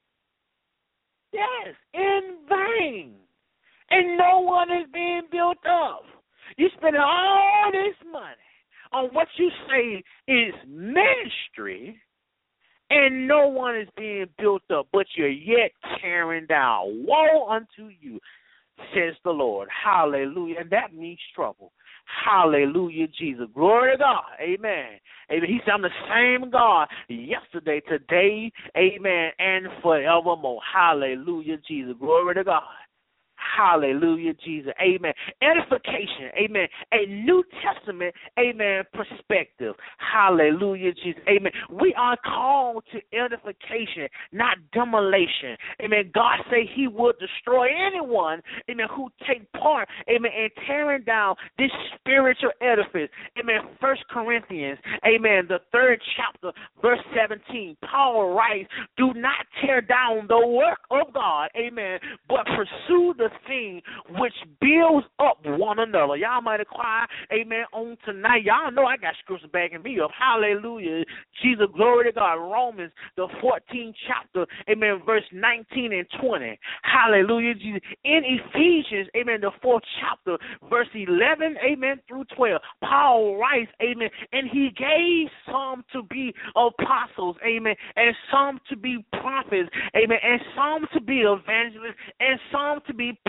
Yes, in vain. And no one is being built up. You spend all this money on what you say is ministry, and no one is being built up, but you're yet tearing down. Woe unto you, says the Lord. Hallelujah. And that means trouble. Hallelujah, Jesus. Glory to God. Amen. Amen. He said, I'm the same God yesterday, today, amen, and forevermore. Hallelujah, Jesus. Glory to God. Hallelujah, Jesus. Amen. Edification. Amen. A New Testament, amen, perspective. Hallelujah, Jesus. Amen. We are called to edification, not demolition. Amen. God said He would destroy anyone, amen, who take part, amen, in tearing down this spiritual edifice. Amen. 1 Corinthians, amen, the 3rd chapter, verse 17. Paul writes, do not tear down the work of God, amen, but pursue the thing which builds up one another. Y'all might inquire, amen, on tonight. Y'all know I got scripture backing me up. Hallelujah. Jesus, glory to God. Romans, the 14th chapter, amen, verse 19 and 20. Hallelujah, Jesus. In Ephesians, amen, the 4th chapter, verse 11, amen, through 12, Paul writes, amen, and he gave some to be apostles, amen, and some to be prophets, amen, and some to be evangelists, and some to be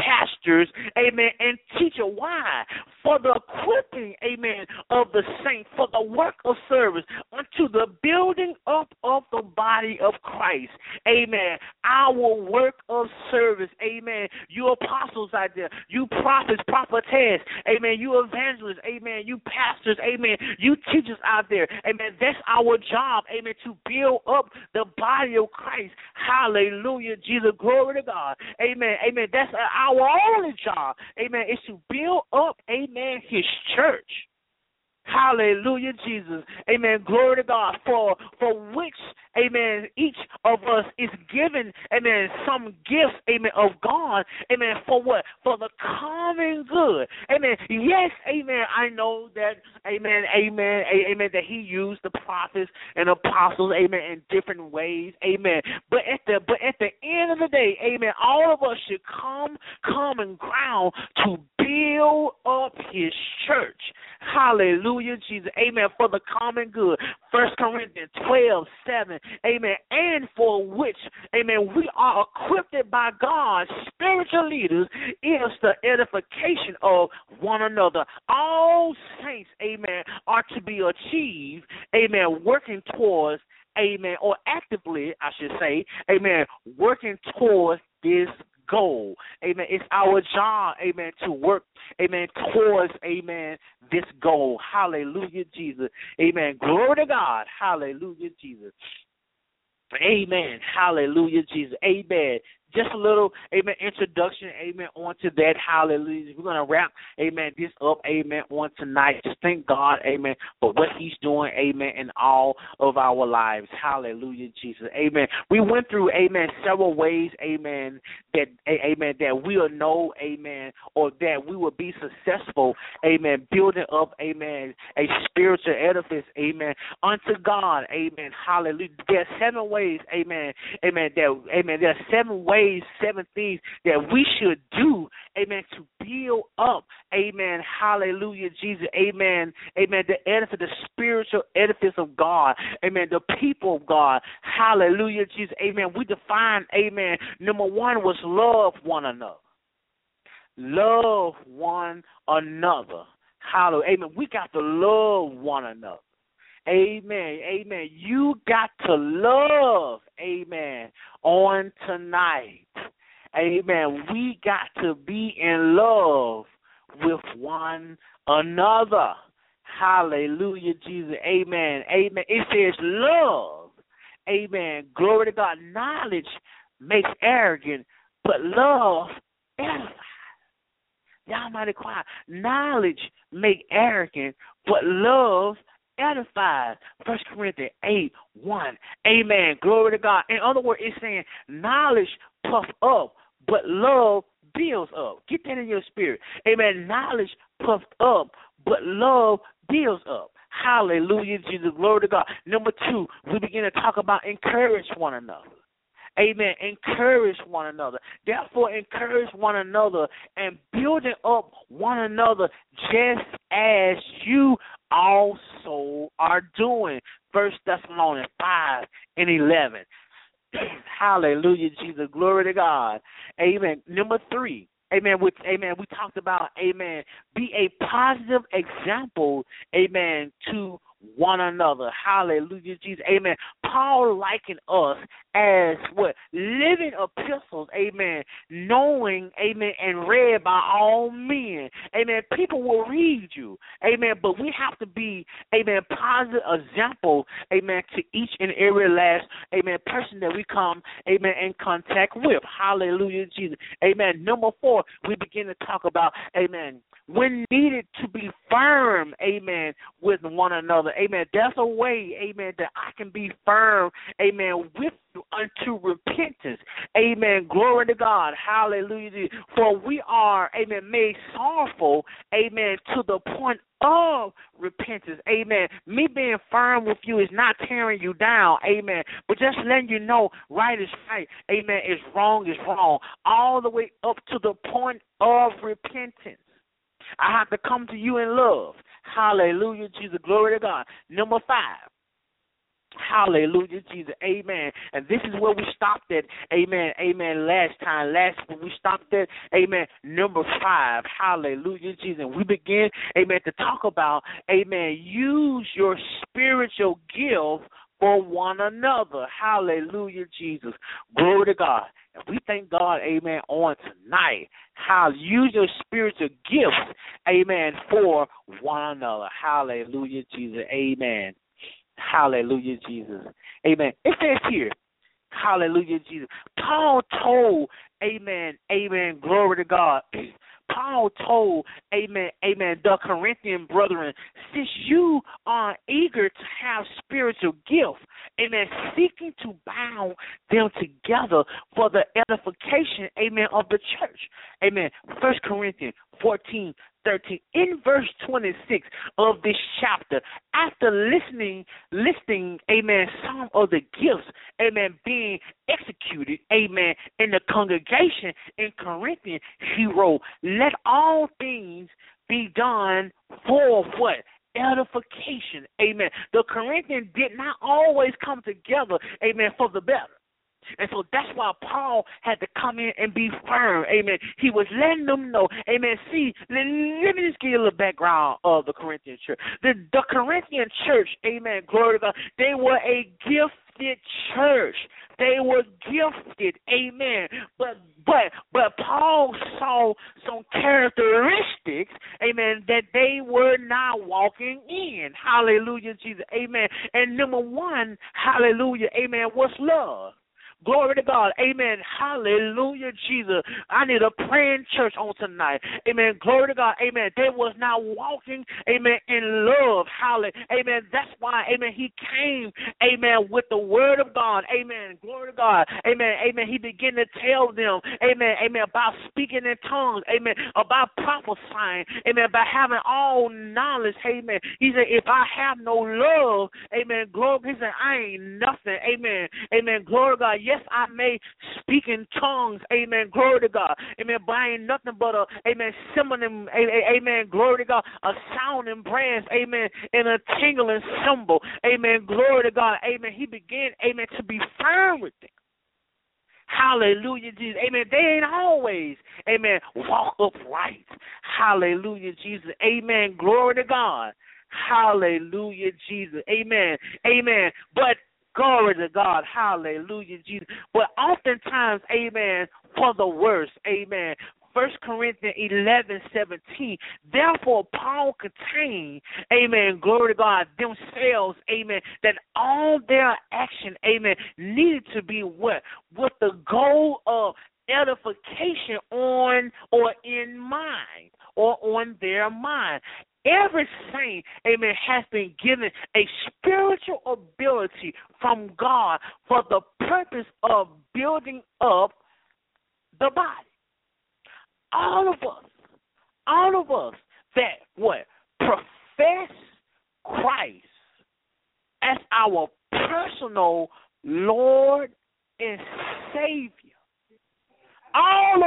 pastors, amen, and teachers. Why? For the equipping, amen, of the saints, for the work of service, unto the building up of the body of Christ. Amen. Our work of service. Amen. You apostles out there, you prophets, prophetess, amen, you evangelists, amen, you pastors, amen, you teachers out there, amen. That's our job, amen, to build up the body of Christ. Hallelujah, Jesus, glory to God. Amen, amen. That's our only job, amen, is to build up, amen, his church. Hallelujah, Jesus. Amen. Glory to God. For which, amen, each of us is given, amen, some gifts, amen, of God. Amen. For what? For the common good. Amen. Yes, amen. I know that, amen, that he used the prophets and apostles, amen, in different ways. Amen. But at the end of the day, amen, all of us should come common ground to build up his church. Hallelujah, Jesus. Amen. For the common good. 1 Corinthians 12:7. Amen. And for which, amen, we are equipped by God, spiritual leaders, is the edification of one another. All saints, amen, are to be achieved, amen, working towards, amen, or actively, I should say, amen, working towards this goal. Amen. It's our job, amen, to work, amen, towards, amen, this goal. Hallelujah, Jesus. Amen. Glory to God. Hallelujah, Jesus. Amen. Hallelujah, Jesus. Amen. Just a little, amen, introduction, amen, onto that. Hallelujah. We're going to wrap, amen, this up, amen, on tonight. Just thank God, amen, for what he's doing, amen, in all of our lives. Hallelujah, Jesus. Amen. We went through, amen, several ways, amen, that we'll know, amen, or that we will be successful, amen, building up, amen, a spiritual edifice, amen, unto God, amen. Hallelujah. There are 7 ways, amen, there are 7 ways, 7 things that we should do, amen, to build up, amen, hallelujah, Jesus, amen, the edifice, the spiritual edifice of God, amen, the people of God, hallelujah, Jesus, amen. We define, amen, number 1 was love one another. Love one another. Hallelujah, amen. We got to love one another. Amen. Amen. You got to love, amen, on tonight. Amen. We got to be in love with one another. Hallelujah, Jesus. Amen. Amen. It says love. Amen. Glory to God. Knowledge makes arrogant, but love edifies. Y'all mighty quiet. Knowledge make arrogant, but love edified. 1 Corinthians 8:1. Amen. Glory to God. In other words, it's saying knowledge puffs up, but love builds up. Get that in your spirit. Amen. Knowledge puffs up, but love builds up. Hallelujah, Jesus. Glory to God. Number 2, we begin to talk about encourage one another. Amen. Encourage one another. Therefore, encourage one another and building up one another just as you also are doing. 1 Thessalonians 5:11. Hallelujah, Jesus. Glory to God. Amen. Number 3. Amen. We talked about, amen, be a positive example, amen, to one another. Hallelujah, Jesus. Amen. Paul likened us as what? Living epistles, amen, knowing, amen, and read by all men. Amen. People will read you. Amen. But we have to be, amen, positive example, amen, to each and every last, amen, person that we come, amen, in contact with. Hallelujah, Jesus. Amen. Number 4, we begin to talk about, amen, when needed to be firm, amen, with one another. Amen. That's a way, amen, that I can be firm, amen, with you unto repentance. Amen. Glory to God. Hallelujah. For we are, amen, made sorrowful, amen, to the point of repentance. Amen. Me being firm with you is not tearing you down. Amen. But just letting you know right is right. Amen. Is wrong is wrong. All the way up to the point of repentance. I have to come to you in love. Hallelujah, Jesus. Glory to God. Number 5. Hallelujah, Jesus. Amen. And this is where we stopped at. Amen. Amen. Last week we stopped at. Amen. Number 5. Hallelujah, Jesus. And we begin, amen, to talk about, amen, use your spiritual gift for one another. Hallelujah, Jesus. Glory to God. And we thank God, amen, on tonight. How use your spiritual gifts, amen, for one another. Hallelujah, Jesus. Amen. Hallelujah, Jesus. Amen. It says here, hallelujah, Jesus. Paul told, amen, glory to God. Paul told, amen, the Corinthian brethren, since you are eager to have spiritual gifts, amen, seeking to bound them together for the edification, amen, of the church. Amen. 1 Corinthians 14:13. In verse 26 of this chapter, after listing, amen, some of the gifts, amen, being executed, amen, in the congregation in Corinthians, he wrote, let all things be done for what? Edification, amen. The Corinthians did not always come together, amen, for the better. And so that's why Paul had to come in and be firm, amen. He was letting them know, amen. See, let me just give you a little background of the Corinthian church. The Corinthian church, amen, glory to God, they were a gifted church. They were gifted, amen. But Paul saw some characteristics, amen, that they were not walking in. Hallelujah, Jesus, amen. And number one, hallelujah, amen, was love. Glory to God. Amen. Hallelujah, Jesus. I need a praying church on tonight. Amen. Glory to God. Amen. They was not walking, amen, in love. Hallelujah. Amen. That's why, amen, he came, amen, with the word of God. Amen. Glory to God. Amen. Amen. He began to tell them, amen, about speaking in tongues. Amen. About prophesying. Amen. About having all knowledge. Amen. He said, if I have no love, amen, glory, he said, I ain't nothing. Amen. Amen. Glory to God. Yes, I may speak in tongues, amen, glory to God, amen, but I ain't nothing but a, amen, synonym, amen, glory to God, a sounding brass, amen, and a tingling cymbal, amen, glory to God, amen. He began, amen, to be firm with them. Hallelujah, Jesus. Amen. They ain't always, amen, walk upright. Hallelujah, Jesus. Amen. Glory to God. Hallelujah, Jesus. Amen. Amen. But glory to God. Hallelujah, Jesus. But oftentimes, amen, for the worse, amen. 1 Corinthians 11:17. Therefore, Paul contained, amen, glory to God, themselves, amen, that all their action, amen, needed to be what? With the goal of edification on or in mind or on their mind. Every saint, amen, has been given a spiritual ability from God for the purpose of building up the body. All of us that what? Profess Christ as our personal Lord and Savior. All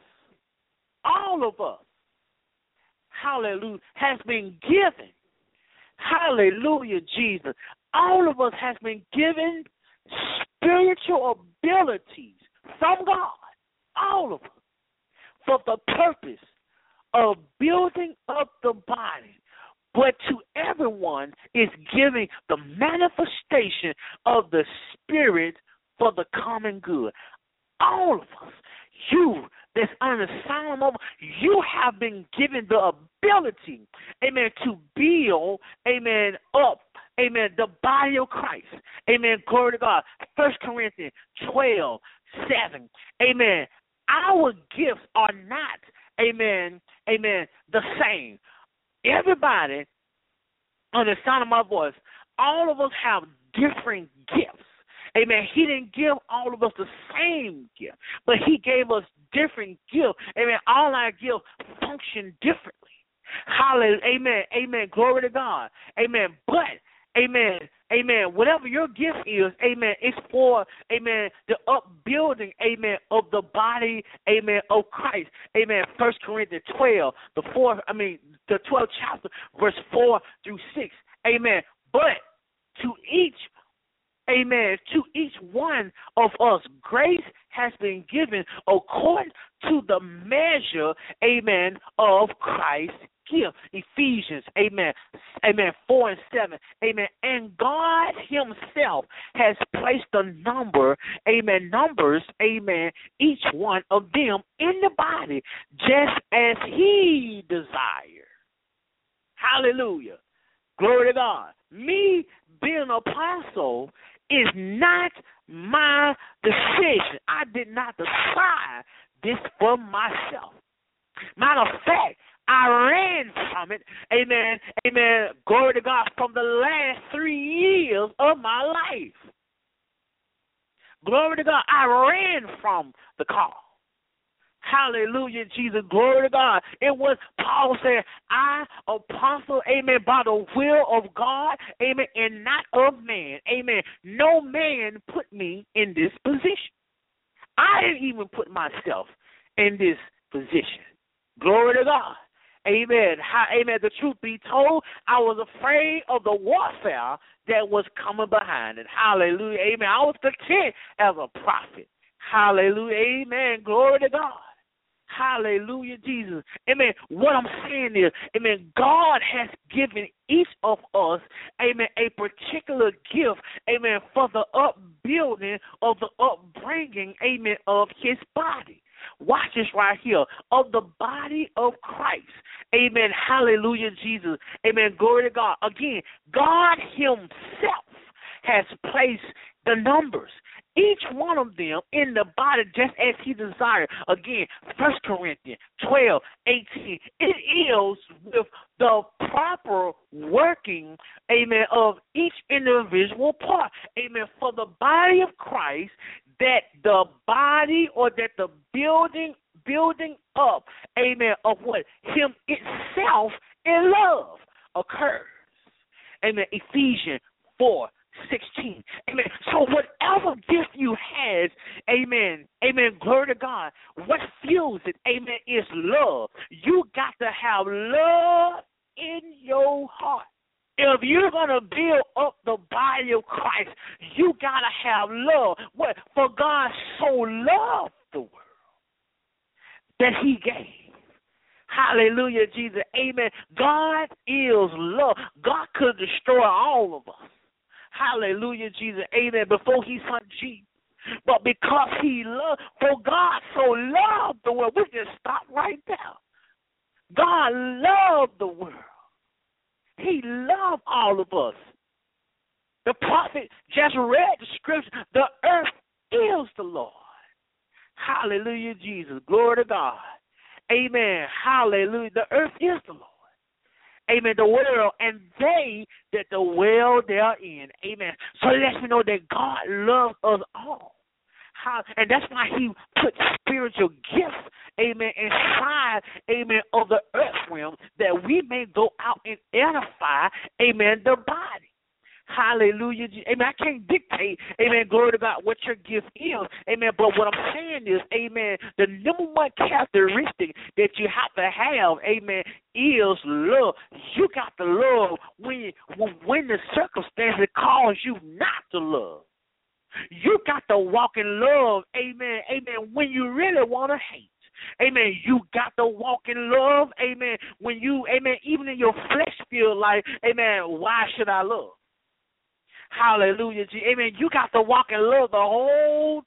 of us, hallelujah, has been given. Hallelujah, Jesus. All of us has been given spiritual abilities from God. All of us. For the purpose of building up the body. But to everyone is giving the manifestation of the Spirit for the common good. All of us, you that's under the sound of, you have been given the ability, amen, to build, amen, up, amen, the body of Christ. Amen, glory to God. 1 Corinthians 12:7. Amen. Our gifts are not, amen, the same. Everybody, on the sound of my voice, all of us have different gifts. Amen. He didn't give all of us the same gift, but he gave us different gifts. Amen. All our gifts function differently. Hallelujah. Amen. Amen. Glory to God. Amen. But, amen, whatever your gift is, amen, it's for, amen, the upbuilding, amen, of the body, amen, of Christ. Amen. 1 Corinthians 12, the 12th chapter, verse 4 through 6. Amen. But to each amen, to each one of us, grace has been given according to the measure, amen, of Christ's gift. Ephesians, amen, 4 and 7, amen. And God himself has placed the numbers, amen, each one of them in the body just as he desired. Hallelujah. Glory to God. Me being an apostle is not my decision. I did not decide this for myself. Matter of fact, I ran from it, amen, glory to God, from the last 3 years of my life. Glory to God, I ran from the call. Hallelujah, Jesus, glory to God. It was, Paul said, I, apostle, amen, by the will of God, amen, and not of man, amen. No man put me in this position. I didn't even put myself in this position. Glory to God. Amen. Amen. The truth be told, I was afraid of the warfare that was coming behind it. Hallelujah. Amen. I was content as a prophet. Hallelujah. Amen. Glory to God. Hallelujah, Jesus. Amen. What I'm saying is, amen, God has given each of us, amen, a particular gift, amen, for the upbuilding of the upbringing, amen, of his body. Watch this right here. Of the body of Christ. Amen. Hallelujah, Jesus. Amen. Glory to God. Again, God himself has placed the numbers, each one of them in the body just as he desired. Again, 1 Corinthians 12:18. It is with the proper working, amen, of each individual part. Amen. For the body of Christ, that the body or that the building up, amen, of what? Him itself in love occurs. Amen. Ephesians 4:16. Amen. So whatever gift you have, amen, glory to God, what fuels it, amen, is love. You got to have love in your heart. If you're going to build up the body of Christ, you got to have love. What? For God so loved the world that he gave. Hallelujah, Jesus. Amen. God is love. God could destroy all of us. Hallelujah, Jesus. Amen. Before he sent Jesus. But because he loved, for God so loved the world. We just stop right there. God loved the world. He loved all of us. The prophet just read the scripture. The earth is the Lord. Hallelujah, Jesus. Glory to God. Amen. Hallelujah. The earth is the Lord. Amen. The world and they that dwell therein. Amen. So it lets me know that God loves us all. And that's why he put spiritual gifts, amen, inside, amen, of the earth realm that we may go out and edify, amen, the body. Hallelujah. Amen. I can't dictate, amen, glory to God, what your gift is, amen. But what I'm saying is, amen, the number one characteristic that you have to have, amen, is love. You got to love when the circumstances cause you not to love. You got to walk in love, amen, when you really want to hate. Amen. You got to walk in love, amen, when you, amen, even in your flesh feel like, amen, why should I love? Hallelujah. Amen. You got to walk in love the whole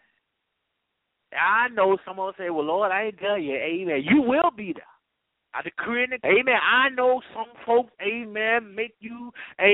time. I know someone say, well, Lord, I ain't done yet. Amen. You will be there. I decree it. Amen. I know some folks, amen, make you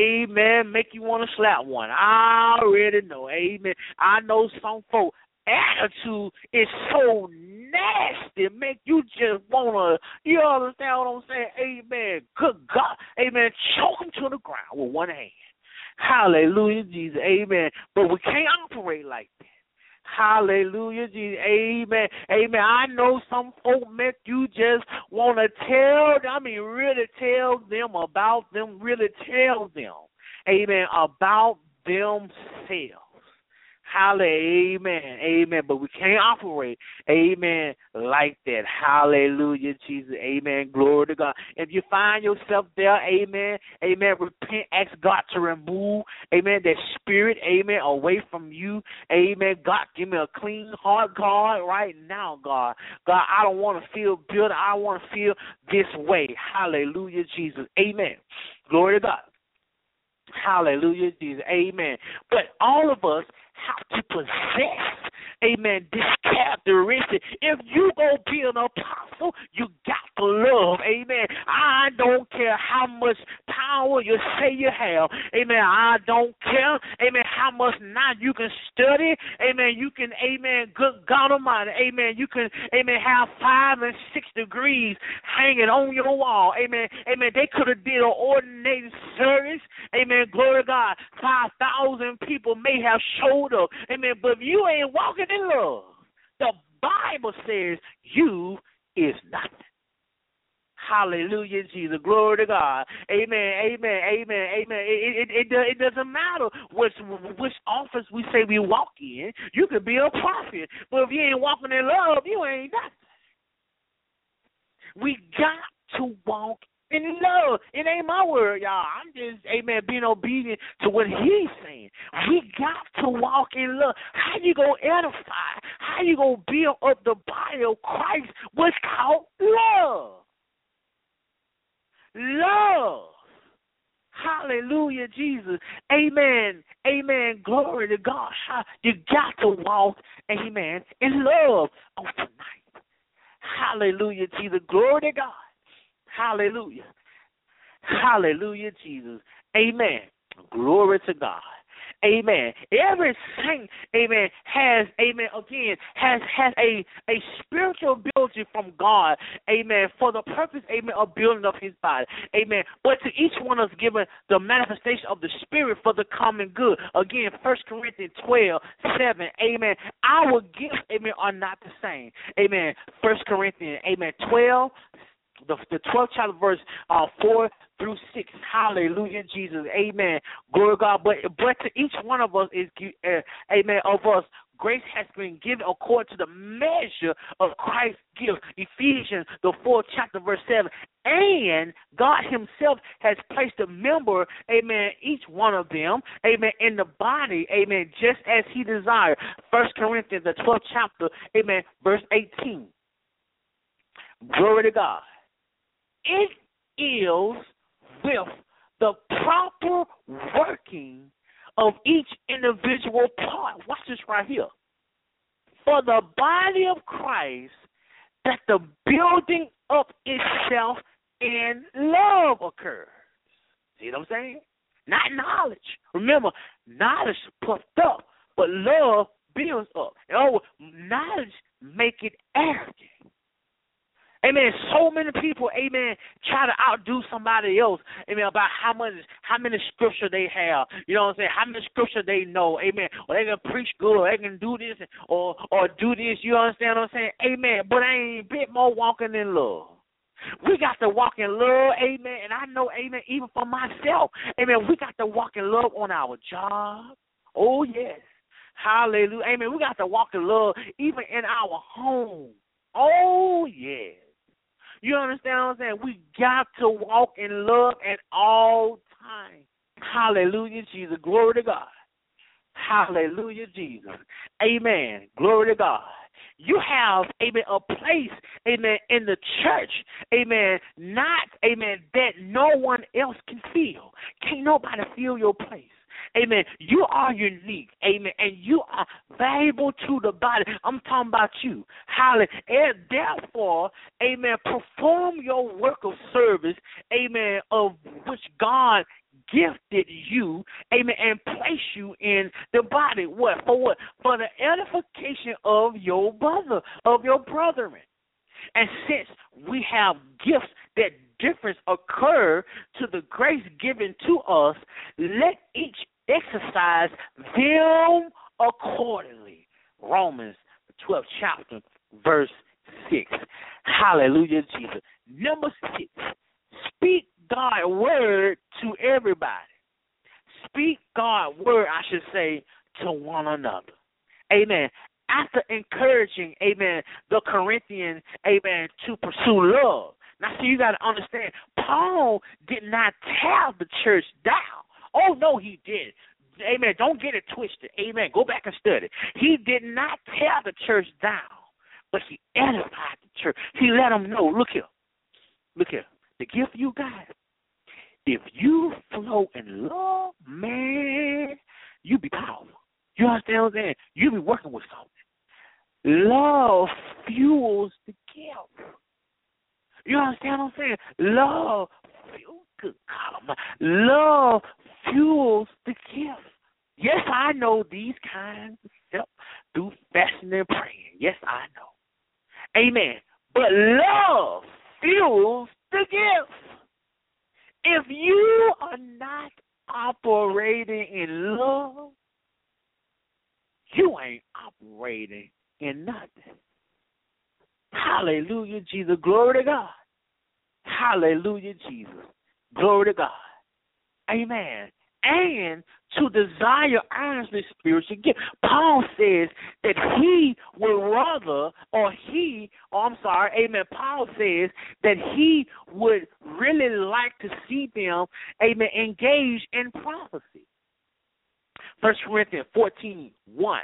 want to slap one. I already know. Amen. I know some folks, attitude is so nasty, make you just want to, you understand what I'm saying? Amen. Good God. Amen. Choke them to the ground with one hand. Hallelujah, Jesus. Amen. But we can't operate like that. Hallelujah, Jesus. Amen. Amen. I know some folk make you just want to really tell them about them, really tell them, amen, about themselves. Hallelujah. Amen. Amen. But we can't operate, amen, like that. Hallelujah, Jesus. Amen. Glory to God. If you find yourself there, amen, amen, repent, ask God to remove, amen, that spirit, amen, away from you. Amen. God, give me a clean heart, God, right now, God. God, I don't want to feel bitter. I want to feel this way. Hallelujah, Jesus. Amen. Glory to God. Hallelujah, Jesus. Amen. But all of us have to possess, amen, this characteristic. If you go be an apostle, you got to love. Amen. I don't care how much power you say you have. Amen. I don't care, amen, how much now you can study. Amen. You can, amen, good God Almighty. Amen. You can, amen, have 5 and 6 degrees hanging on your wall. Amen. Amen. They could have did an ordinated service. Amen. Glory to God. 5,000 people may have showed up. Amen. But if you ain't walking in love, the Bible says you is nothing. Hallelujah, Jesus. Glory to God. Amen, amen, amen, amen. It doesn't matter which office we say we walk in. You could be a prophet, but if you ain't walking in love, you ain't nothing. We got to walk in love. It ain't my word, y'all. I'm just, amen, being obedient to what he's saying. We got to walk in love. How you going to edify? How you going to build up the body of Christ? What's called love. Love. Hallelujah, Jesus. Amen. Amen. Glory to God. You got to walk, amen, in love on tonight. Hallelujah, Jesus. Glory to God. Hallelujah. Hallelujah, Jesus. Amen. Glory to God. Amen. Every saint, amen, has, amen, again, has a spiritual ability from God, amen, for the purpose, amen, of building up his body. Amen. But to each one is given the manifestation of the Spirit for the common good. Again, 1 Corinthians 12:7, amen. Our gifts, amen, are not the same. Amen. 1 Corinthians, amen, 12, the 12th chapter, verse 4 through 6. Hallelujah, Jesus. Amen. Glory to God. But to each one of us is, amen, of us, grace has been given according to the measure of Christ's gift. Ephesians, the 4th chapter, verse 7. And God himself has placed a member, amen, each one of them, amen, in the body, amen, just as he desired. 1 Corinthians, the 12th chapter, amen, verse 18. Glory to God. It is with the proper working of each individual part. Watch this right here. For the body of Christ, that the building up itself in love occurs. See what I'm saying? Not knowledge. Remember, knowledge puffed up, but love builds up. And knowledge make it arrogant. Amen. So many people, amen, try to outdo somebody else, amen, about how many scripture they have. You know what I'm saying? How many scripture they know, amen. Or they can preach good, or they can do this, or do this. You understand what I'm saying? Amen. But I ain't a bit more walking in love. We got to walk in love, amen. And I know, amen, even for myself, amen, we got to walk in love on our job. Oh, yes. Hallelujah. Amen. We got to walk in love even in our home. Oh, yes. You understand what I'm saying? We got to walk in love at all times. Hallelujah, Jesus. Glory to God. Hallelujah, Jesus. Amen. Glory to God. You have, amen, a place, amen, in the church, amen, not, amen, that no one else can fill. Can't nobody fill your place. Amen. You are unique. Amen. And you are valuable to the body. I'm talking about you. Hallelujah. And therefore, amen, perform your work of service, amen, of which God gifted you, amen, and place you in the body. What? For what? For the edification of your brother, of your brethren. And since we have gifts that difference occur to the grace given to us, let each exercise them accordingly. Romans 12th chapter, verse 6. Hallelujah, Jesus. Number 6, speak God's word to everybody. Speak God's word, I should say, to one another. amen, after encouraging, amen, the Corinthians, amen, to pursue love. Now, see, you got to understand, Paul did not tear the church down. Oh, no, he did. Amen. Don't get it twisted. Amen. Go back and study. He did not tear the church down, but he edified the church. He let them know, look here, the gift you got, if you flow in love, man, you be powerful. You understand what I'm saying? You be working with something. Love fuels the gift. You understand what I'm saying? Love fuels, good God, love fuels the gift. Yes, I know these kinds of steps through fasting and praying. Yes, I know. Amen. But love fuels the gift. If you are not operating in love, you ain't operating in nothing. Hallelujah, Jesus. Glory to God. Hallelujah, Jesus. Glory to God. Amen. And to desire earnestly spiritual gift. Paul says that he would rather, Paul says that he would really like to see them, amen, engage in prophecy. 1 Corinthians 14:1.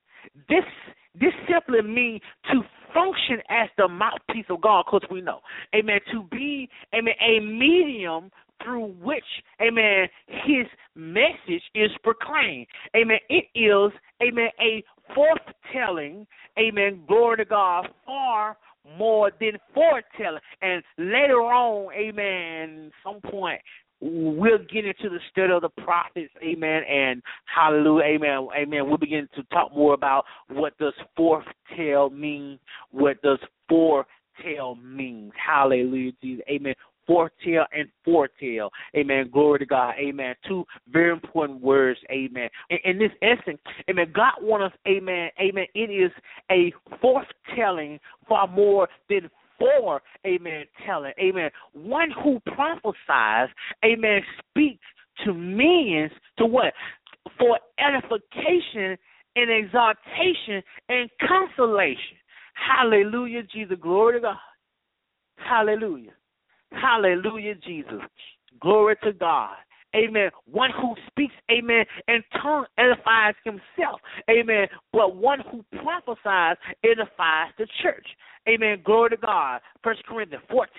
This simply means to function as the mouthpiece of God, because we know, amen, to be, amen, a medium through which, amen, his message is proclaimed. Amen. It is, amen, a foretelling, amen, glory to God, far more than foretelling. And later on, amen, some point, we'll get into the study of the prophets, amen, and hallelujah, amen. We'll begin to talk more about what does foretell mean, what does foretell means. Hallelujah, Jesus, amen. Foretell and foretell, amen, glory to God, amen. Two very important words, amen. In this essence, amen, God wants us, amen, it is a foretelling far more than for, amen, telling, amen. One who prophesies, amen, speaks to men to what? For edification and exaltation and consolation. Hallelujah, Jesus. Glory to God. Hallelujah. Hallelujah, Jesus. Glory to God. Amen. One who speaks, amen, in tongue edifies himself. Amen. But one who prophesies edifies the church. Amen. Glory to God. 1 Corinthians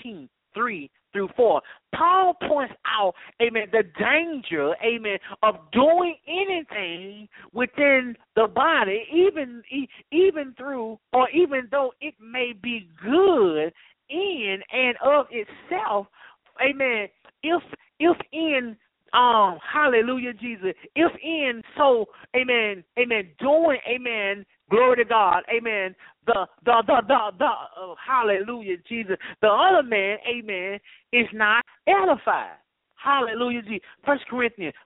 14:3-4. Paul points out, amen, the danger, amen, of doing anything within the body, even through, or even though it may be good in and of itself, amen, if in hallelujah, Jesus, if in so, amen, doing, amen, glory to God, amen, the hallelujah, Jesus, the other man, amen, is not edified. Hallelujah, Jesus. 1 Corinthians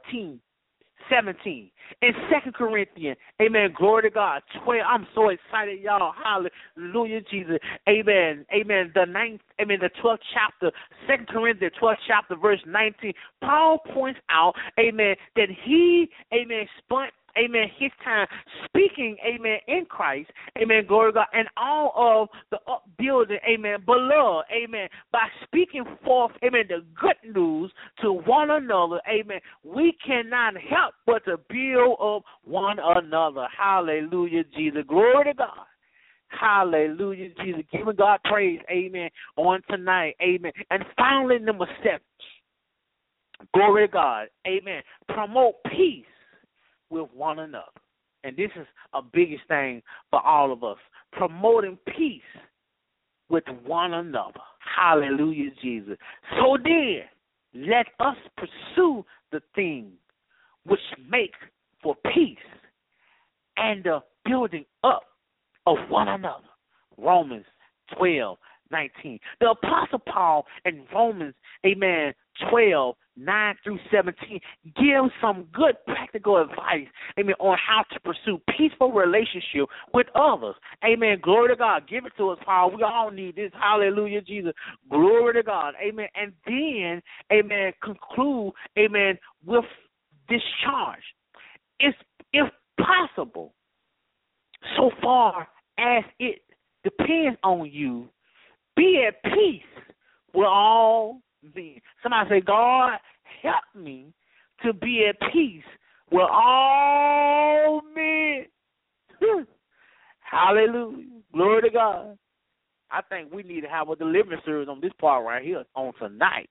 14:17. In 2 Corinthians, amen, glory to God, 12. I'm so excited, y'all. Hallelujah, Jesus. Amen. The 12th chapter, 2 Corinthians 12th chapter, verse 19. Paul points out, amen, that he, amen, spent, amen, his time speaking, amen, in Christ, amen, glory to God, and all of the upbuilding, amen, beloved, amen, by speaking forth, amen, the good news to one another, amen, we cannot help but to build up one another. Hallelujah, Jesus. Glory to God. Hallelujah, Jesus. Giving God praise, amen, on tonight, amen. And finally, number 7, glory to God, amen, promote peace with one another. And this is a biggest thing for all of us, promoting peace with one another. Hallelujah, Jesus. So then, let us pursue the things which make for peace and the building up of one another. Romans 12:19. The Apostle Paul in Romans, amen, 12:9-17 gives some good practical advice, amen, on how to pursue peaceful relationship with others. Amen. Glory to God. Give it to us, Paul. We all need this. Hallelujah, Jesus. Glory to God. Amen. And then, amen, conclude, amen, with this charge. If possible, so far as it depends on you, be at peace with all men. Somebody say, God, help me to be at peace with all men. Hallelujah. Glory to God. I think we need to have a deliverance service on this part right here on tonight.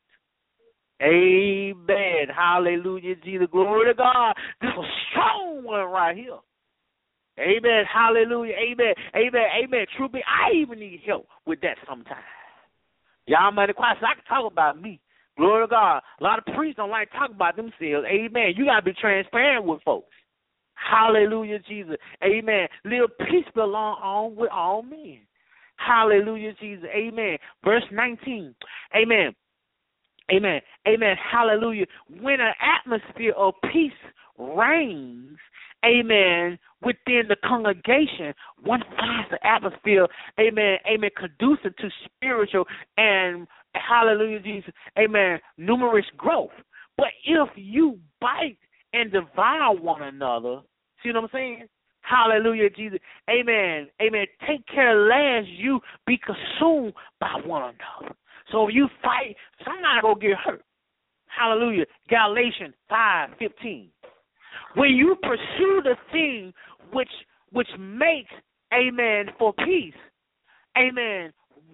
Amen. Hallelujah, Jesus. Glory to God. This is a strong one right here. Amen. Hallelujah. Amen. Amen. Amen. Truly, I even need help with that sometimes. Y'all mighty quiet, so I can talk about me. Glory to God. A lot of priests don't like to talk about themselves. Amen. You got to be transparent with folks. Hallelujah, Jesus. Amen. Live peaceably along with all men. Hallelujah, Jesus. Amen. Verse 19. Amen. Amen. Amen. Hallelujah. When an atmosphere of peace reigns, amen, within the congregation, one finds the atmosphere, amen, amen, conducive to spiritual and, hallelujah, Jesus, amen, numerous growth. But if you bite and devour one another, see what I'm saying? Hallelujah, Jesus. Amen. Amen. Take care lest you be consumed by one another. So if you fight, somebody will get hurt. Hallelujah. Galatians 5:15. When you pursue the thing which makes, amen, for peace, amen,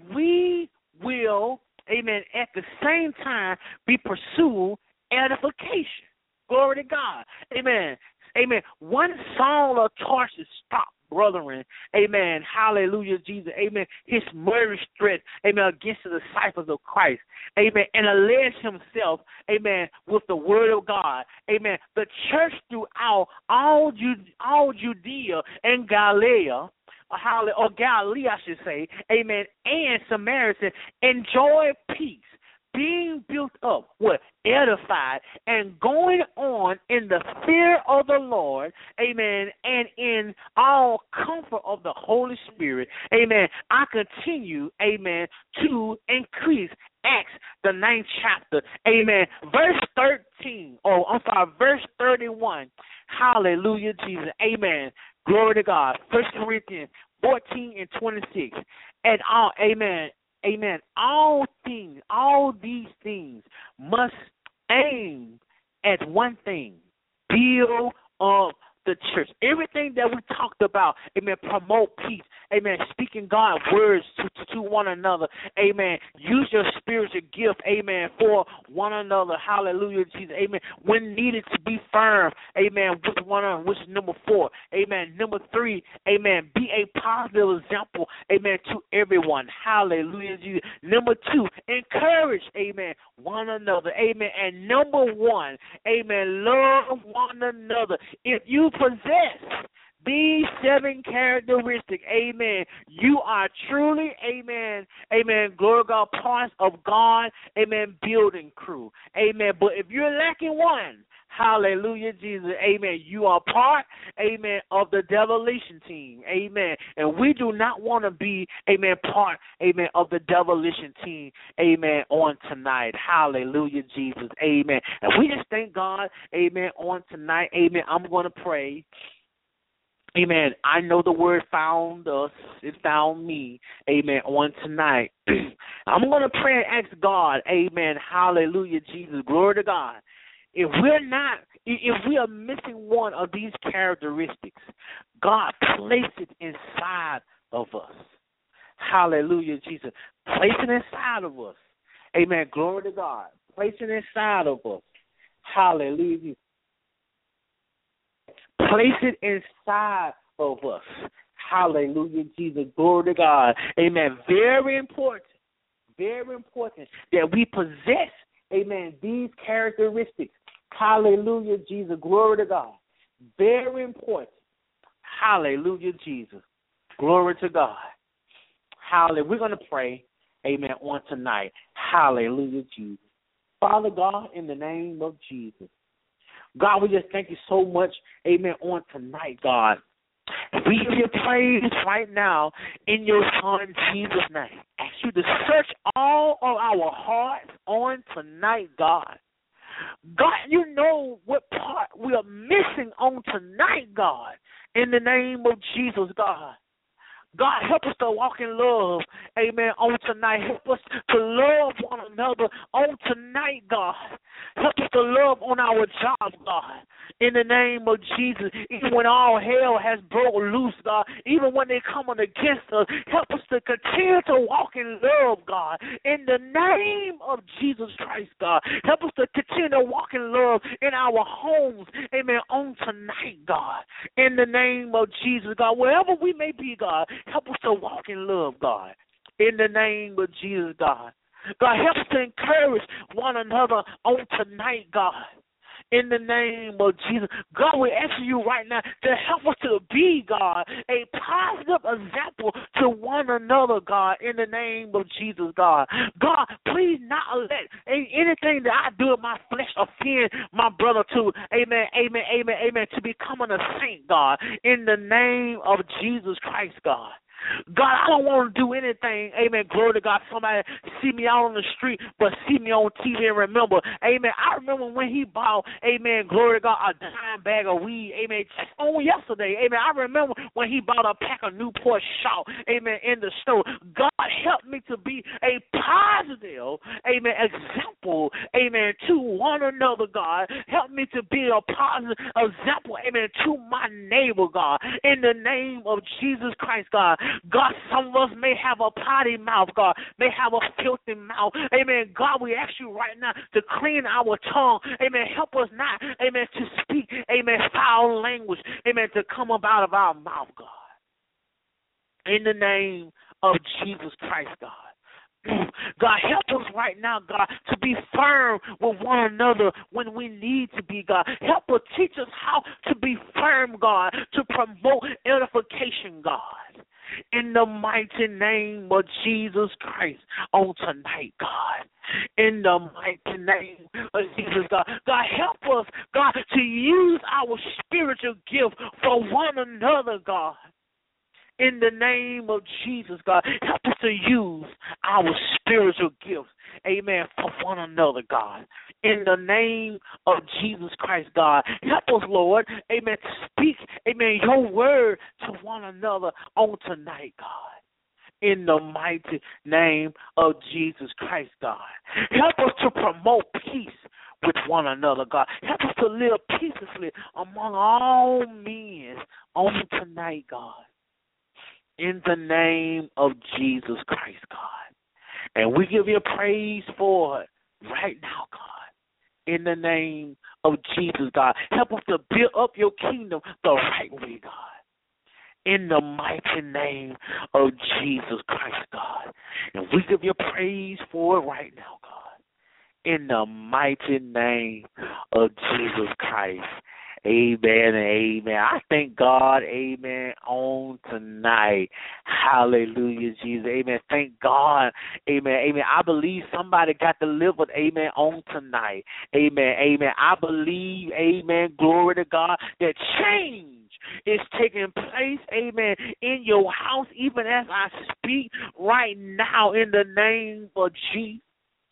we will, amen, at the same time be pursuing edification. Glory to God. Amen. Amen. One Saul of Tarsus stopped, brethren. Amen. Hallelujah, Jesus. Amen. His murderous threat, amen, against the disciples of Christ. Amen. And alleged himself, amen, with the word of God. Amen. The church throughout all Judea and Galilee, or Galilee, I should say, amen, and Samaria, enjoy peace, being built up, edified, and going on in the fear of the Lord, amen, and in all comfort of the Holy Spirit, amen. I continue, amen, to increase. Acts, the 9th chapter, amen, verse 31, hallelujah, Jesus, amen, glory to God, 1 Corinthians 14 and 26, and all, amen, amen. All these things must aim at one thing: build up the church. Everything that we talked about, amen, promote peace, amen, speaking God's words to one another, amen, use your spiritual gift, amen, for one another, hallelujah, Jesus, amen, when needed to be firm, amen, with one another, which is number 4, amen, number 3, amen, be a positive example, amen, to everyone, hallelujah, Jesus, number 2, encourage, amen, one another, amen, and number 1, amen, love one another. If you possess these 7 characteristics, amen, you are truly, amen, amen, glory to God, parts of God, amen, building crew, amen. But if you're lacking one, hallelujah, Jesus, amen, you are part, amen, of the demolition team, amen. And we do not want to be, amen, part, amen, of the demolition team, amen, on tonight, hallelujah, Jesus, amen. And we just thank God, amen, on tonight, amen. I'm going to pray. Amen. I know the word found us. It found me. Amen. On tonight. I'm going to pray and ask God. Amen. Hallelujah, Jesus. Glory to God. If we are missing one of these characteristics, God placed it inside of us. Hallelujah, Jesus. Place it inside of us. Amen. Glory to God. Place it inside of us. Hallelujah. Place it inside of us. Hallelujah, Jesus. Glory to God. Amen. Very important that we possess, amen, these characteristics. Hallelujah, Jesus. Glory to God. Very important. Hallelujah, Jesus. Glory to God. Hallelujah. We're going to pray, amen, on tonight. Hallelujah, Jesus. Father God, in the name of Jesus. God, we just thank you so much, amen, on tonight, God. We give you praise right now in your Son, Jesus' name. Ask you to search all of our hearts on tonight, God. God, you know what part we are missing on tonight, God. In the name of Jesus, God. God, help us to walk in love, amen, on tonight. Help us to love one another on tonight, God. Help us to love on our jobs, God, in the name of Jesus. Even when all hell has broke loose, God, even when they're coming against us, help us to continue to walk in love, God, in the name of Jesus Christ, God. Help us to continue to walk in love in our homes, amen, on tonight, God, in the name of Jesus, God. Wherever we may be, God, help us to walk in love, God, in the name of Jesus, God. God, help us to encourage one another on tonight, God, in the name of Jesus. God, we're asking you right now to help us to be, God, a positive example to one another, God, in the name of Jesus, God. God, please not let anything that I do in my flesh offend my brother to, amen, amen, amen, amen, to becoming a saint, God, in the name of Jesus Christ, God. God, I don't want to do anything, amen, glory to God, somebody see me out on the street, but see me on TV and remember, amen, I remember when he bought, amen, glory to God, a dime bag of weed, amen, just on yesterday, amen, I remember when he bought a pack of Newport Shout, amen, in the store. God, help me to be a positive, amen, example, amen, to one another, God. Help me to be a positive example, amen, to my neighbor, God, in the name of Jesus Christ, God. God, some of us may have a potty mouth, God, may have a filthy mouth. Amen. God, we ask you right now to clean our tongue. Amen. Help us not, amen, to speak, amen, foul language, amen, to come up out of our mouth, God. In the name of Jesus Christ, God. God, help us right now, God, to be firm with one another when we need to be, God. Help us, teach us how to be firm, God, to promote edification, God. In the mighty name of Jesus Christ on tonight, God. In the mighty name of Jesus, God. God, help us, God, to use our spiritual gift for one another, God. In the name of Jesus, God, help us to use our spiritual gifts, amen, for one another, God. In the name of Jesus Christ, God, help us, Lord, amen, to speak, amen, your word to one another on tonight, God. In the mighty name of Jesus Christ, God. Help us to promote peace with one another, God. Help us to live peacefully among all men on tonight, God. In the name of Jesus Christ, God. And we give you praise for it right now, God. In the name of Jesus, God. Help us to build up your kingdom the right way, God. In the mighty name of Jesus Christ, God. And we give you praise for it right now, God. In the mighty name of Jesus Christ. Amen and amen. I thank God, amen, on tonight. Hallelujah, Jesus. Amen. Thank God. Amen. Amen. I believe somebody got delivered, amen, on tonight. Amen. Amen. I believe, amen, glory to God, that change is taking place, amen, in your house, even as I speak right now in the name of Jesus.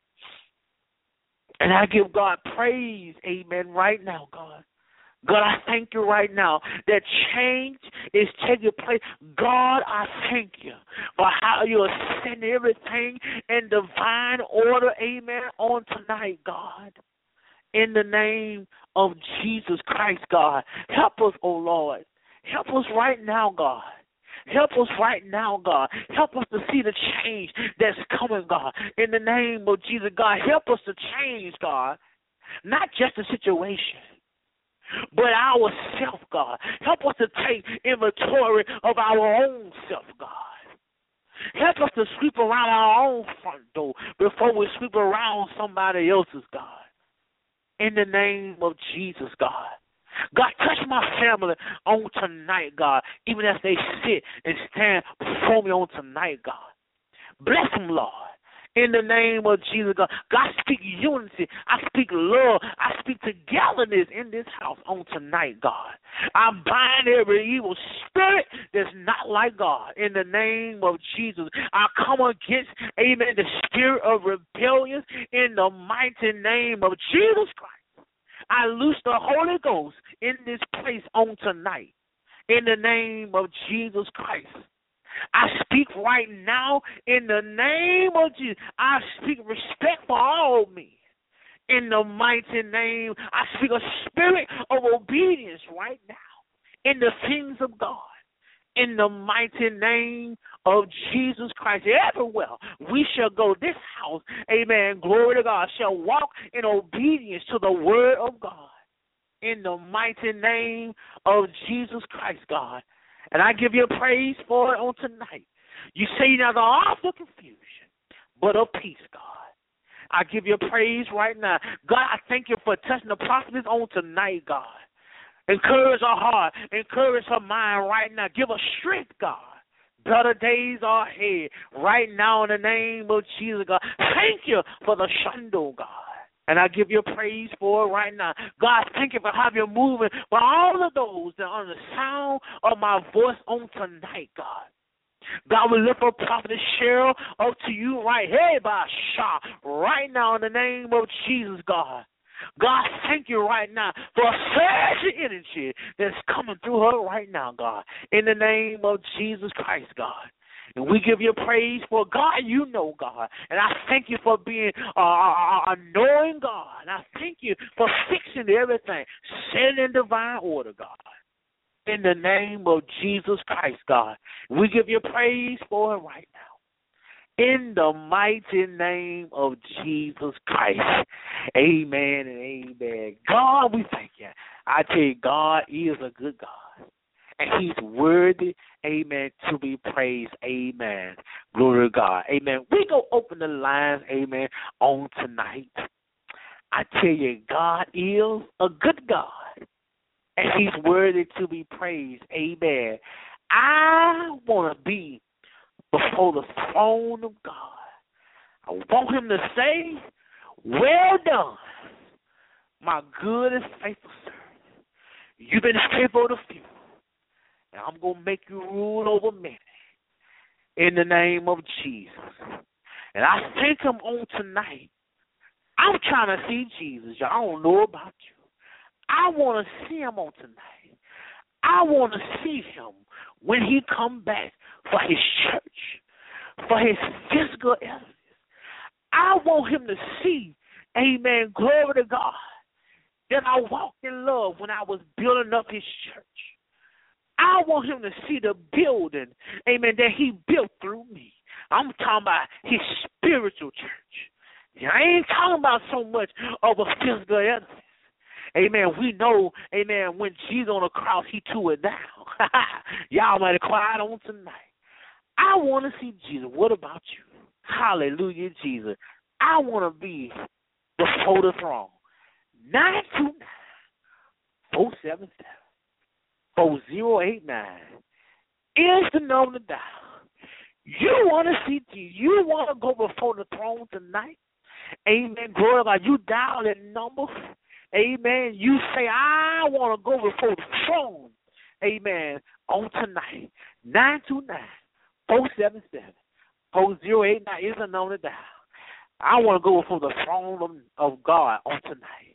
And I give God praise, amen, right now, God. God, I thank you right now that change is taking place. God, I thank you for how you are sending everything in divine order, amen, on tonight, God. In the name of Jesus Christ, God. Help us, oh Lord. Help us right now, God. Help us right now, God. Help us to see the change that's coming, God. In the name of Jesus, God, help us to change, God. Not just the situation, but ourself, God. Help us to take inventory of our own self, God. Help us to sweep around our own front door before we sweep around somebody else's, God. In the name of Jesus, God. God, touch my family on tonight, God, even as they sit and stand before me on tonight, God. Bless them, Lord. In the name of Jesus, God. God, speak unity. I speak love. I speak togetherness in this house on tonight, God. I bind every evil spirit that's not like God. In the name of Jesus, I come against, amen, the spirit of rebellion in the mighty name of Jesus Christ. I loose the Holy Ghost in this place on tonight. in the name of Jesus Christ. I speak right now in the name of Jesus. I speak respect for all men. In the mighty name, I speak a spirit of obedience right now in the things of God. In the mighty name of Jesus Christ, everywhere we shall go, this house, amen, glory to God, shall walk in obedience to the word of God. In the mighty name of Jesus Christ, God. And I give you praise for it on tonight. You say now the author of confusion, but of peace, God. I give you praise right now. God, I thank you for touching the prophetess on tonight, God. Encourage her heart. Encourage her mind right now. Give her strength, God. Better days are ahead. Right now in the name of Jesus, God. Thank you for the Shundo, God. And I give you praise for it right now. God, thank you for how you're moving for all of those that are on the sound of my voice on tonight, God. God, we lift up Prophetess Cheryl up to you right here, by Shah, right now in the name of Jesus, God. God, thank you right now for a surge of energy that's coming through her right now, God, in the name of Jesus Christ, God. And we give you praise for God, you know, God. And I thank you for being a knowing God. And I thank you for fixing everything, setting in divine order, God. In the name of Jesus Christ, God. We give you praise for it right now. In the mighty name of Jesus Christ. Amen and amen. God, we thank you. I tell you, God is a good God. And he's worthy, amen, to be praised. Amen. Glory to God. Amen. We go open the lines, amen, on tonight. I tell you, God is a good God. And he's worthy to be praised. Amen. I want to be before the throne of God. I want him to say, well done, my good and faithful servant. You've been faithful to few. And I'm going to make you rule over many in the name of Jesus. And I thank him on tonight. I'm trying to see Jesus. Y'all, I don't know about you. I want to see him on tonight. I want to see him when he come back for his church, for his physical evidence. I want him to see, amen, glory to God, that I walked in love when I was building up his church. I want him to see the building, amen, that he built through me. I'm talking about his spiritual church. I ain't talking about so much of a physical evidence. Amen. We know, amen, when Jesus on the cross, he threw it down. Y'all might have cried on tonight. I want to see Jesus. What about you? Hallelujah, Jesus. I want to be before the throne. 929-477-4089 is the number to dial. You want to see Jesus. You want to go before the throne tonight. Amen. Glory to God. You dial that number. Amen. You say, I want to go before the throne. Amen. On tonight. 929-477-4089 is the number to dial. I want to go before the throne of God on tonight.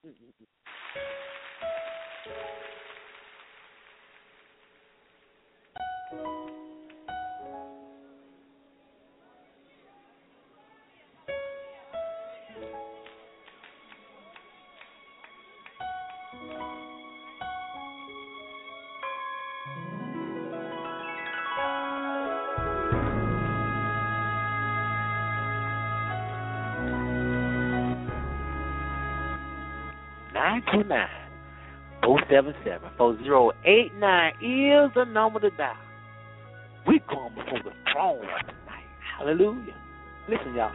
Nine 477-4089 is the number to dial. We're going before the throne tonight. Hallelujah. Listen, y'all.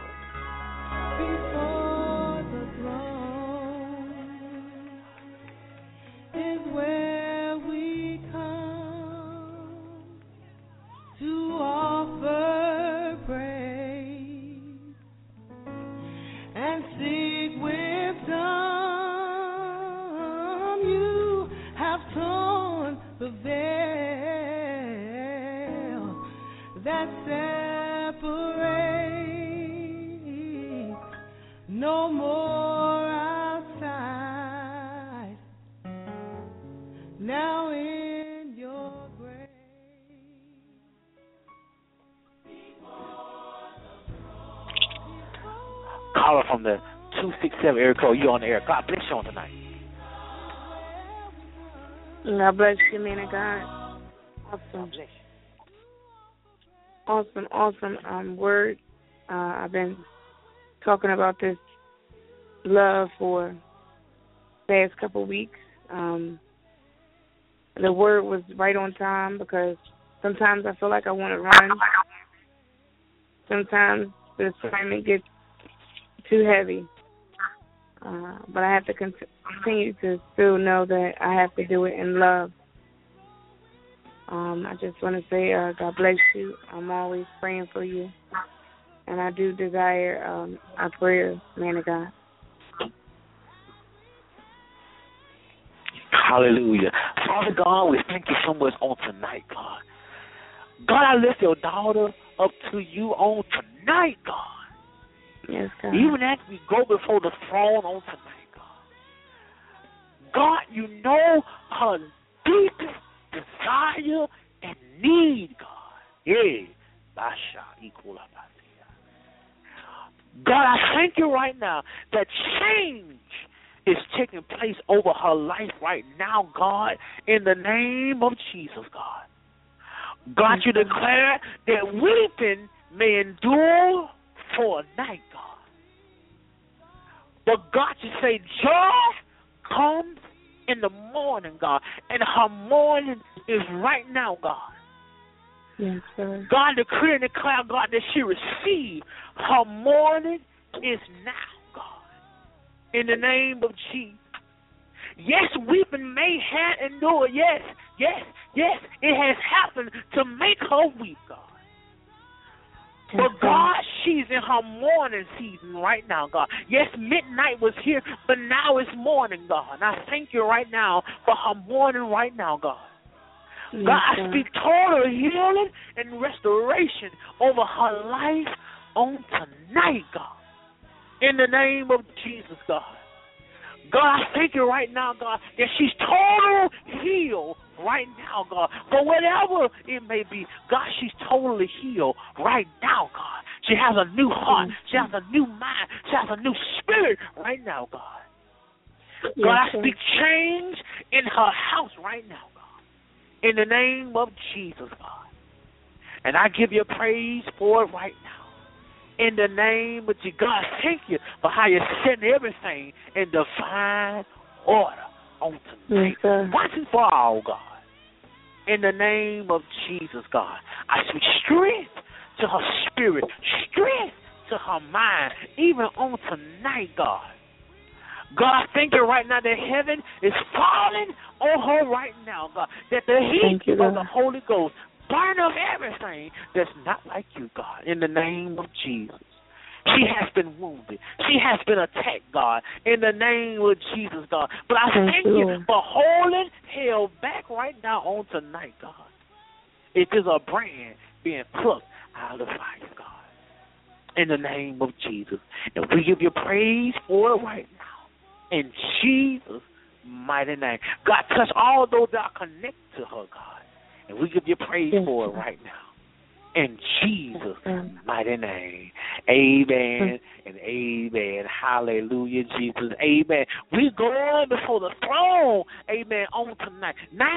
Before the throne is where we come to offer praise and seek wisdom. You have torn the veil that separates. No more outside. Now in your caller from the 267 area code. You on the air. God bless you on tonight. God bless you, man of God. Awesome. Awesome word. I've been talking about this love for the past couple of weeks. The word was right on time because sometimes I feel like I want to run. Sometimes the assignment gets too heavy. But I have to continue to still know that I have to do it in love. I just want to say God bless you. I'm always praying for you. And I do desire a prayer, man of God. Hallelujah. Father God, we thank you so much on tonight, God. God, I lift your daughter up to you on tonight, God. Yes, God. Even as we go before the throne on tonight, God. God, you know her deepest desire and need, God. Yeah. God, I thank you right now that change is taking place over her life right now, God, in the name of Jesus, God. God, you declare that weeping may endure for a night, God. But God, you say joy comes in the morning, God, and her morning is right now, God. Yes, sir. God, decree and declare, God, that she receive her morning is now, God. In the name of Jesus. Yes, weeping may have endured. Yes, it has happened to make her weep, God. But God, she's in her mourning season right now, God. Yes, midnight was here, but now it's morning, God. And I thank you right now for her mourning right now, God. Yes, God, I speak total healing and restoration over her life on tonight, God. In the name of Jesus, God. God, I thank you right now, God, that she's total healed right now, God. For whatever it may be, God, she's totally healed right now, God. She has a new heart. She has a new mind. She has a new spirit right now, God. God, I speak change in her house right now, God. In the name of Jesus, God. And I give you praise for it right now. In the name of Jesus, God, thank you for how you're setting everything in divine order on tonight. Yes, once and for all, God. In the name of Jesus, God, I speak strength to her spirit, strength to her mind, even on tonight, God. God, I thank you right now that heaven is falling on her right now, God, that the heat of the Holy Ghost burn up everything that's not like you, God, in the name of Jesus. She has been wounded. She has been attacked, God, in the name of Jesus, God. But I thank you for holding hell back right now on tonight, God. It is a brand being plucked out of the fire, God, in the name of Jesus. And we give you praise for it right now, in Jesus' mighty name. God, touch all those that are connected to her, God. And we give you praise for it right now. In Jesus' mighty name. Amen and amen. Hallelujah, Jesus. Amen. We're going before the throne. Amen. On tonight.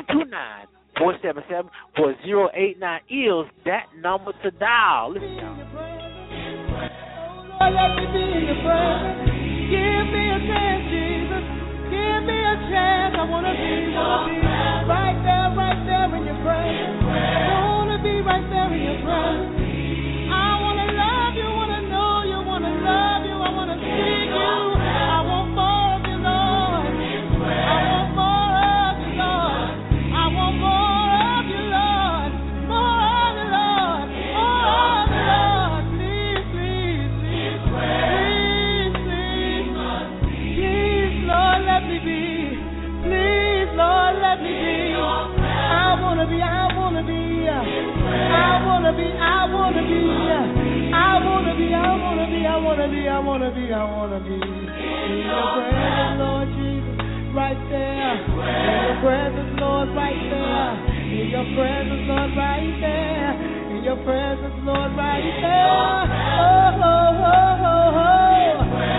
929-477-4089 is that number to dial. Listen, y'all. Oh, let me be in your presence. Give me a chance, Jesus. Give me a chance. I want to be right there in your presence. I want to be right there in your presence. I want to love you, want to know you, want to love you. I want to see you. I want more of you, Lord. I want more of you, Lord. I want more of you, Lord. More of you, Lord. More of you, Lord. Please, please, please, please, please, please, Lord, let me be. Please, Lord, let me be. I wanna be. In your presence, Lord Jesus, right there. In your presence, Lord, right there. In your presence, Lord, right there. In your presence, Lord, right there. Oh, oh, oh, oh, oh.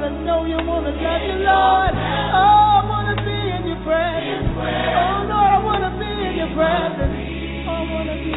wanna know you, wanna love you, Lord. Oh, I wanna be in your presence. Oh, Lord, I wanna be in your presence. Oh, I wanna be.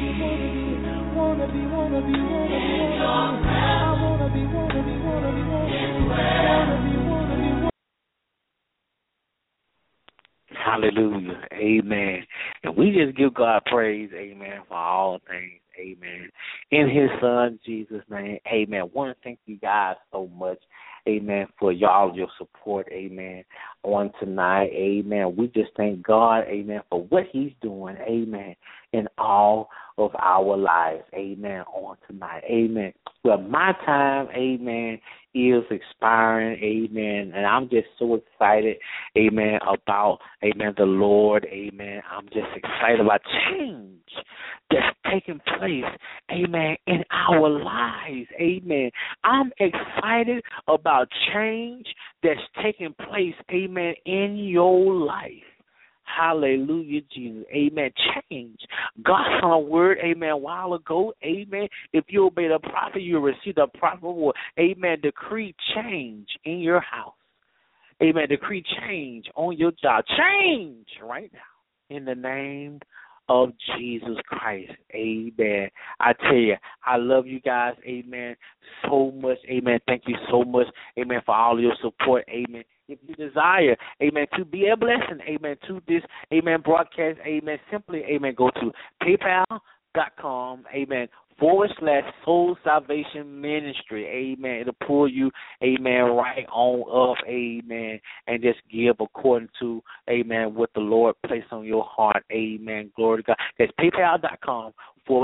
Hallelujah. Amen. And we just give God praise, amen, for all things. Amen. In his son, Jesus' name, amen. I want to thank you guys so much, amen, for your support, amen, on tonight, amen. We just thank God, amen, for what he's doing, amen, in all of our lives, amen, on tonight, amen. Well, my time, amen, is expiring, amen, and I'm just so excited, amen, about, amen, the Lord, amen. I'm just excited about change that's taking place, amen, in our lives, amen. I'm excited about change that's taking place, amen, in your life. Hallelujah, Jesus. Amen. Change. God sent a word, amen, a while ago. Amen. If you obey the prophet, you will receive the prophet word. Amen. Decree change in your house. Amen. Decree change on your job. Change right now in the name of Jesus Christ. Amen. I tell you, I love you guys. Amen. So much. Amen. Thank you so much. Amen. For all your support. Amen. If you desire, amen, to be a blessing, amen, to this, amen, broadcast, amen, simply, amen, go to PayPal.com, amen, /Soul Salvation Ministry, amen. It'll pull you, amen, right on up, amen, and just give according to, amen, what the Lord placed on your heart, amen. Glory to God. That's PayPal.com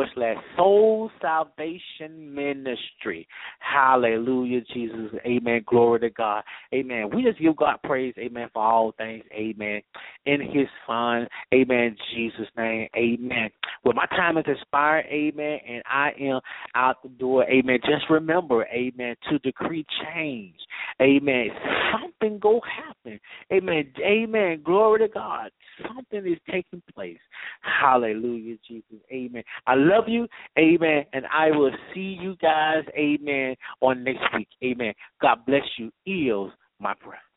/Soul Salvation Ministry. Hallelujah, Jesus. Amen. Glory to God. Amen. We just give God praise, amen, for all things, amen, in his son, amen, Jesus' name, amen. Well, my time is expired, amen, and I am out the door, amen. Just remember, amen, to decree change, amen. Something go happen, amen, amen. Glory to God. Something is taking place. Hallelujah, Jesus, amen. I love you, amen, and I will see you guys, amen, on next week, amen. God bless you. Is my prayer.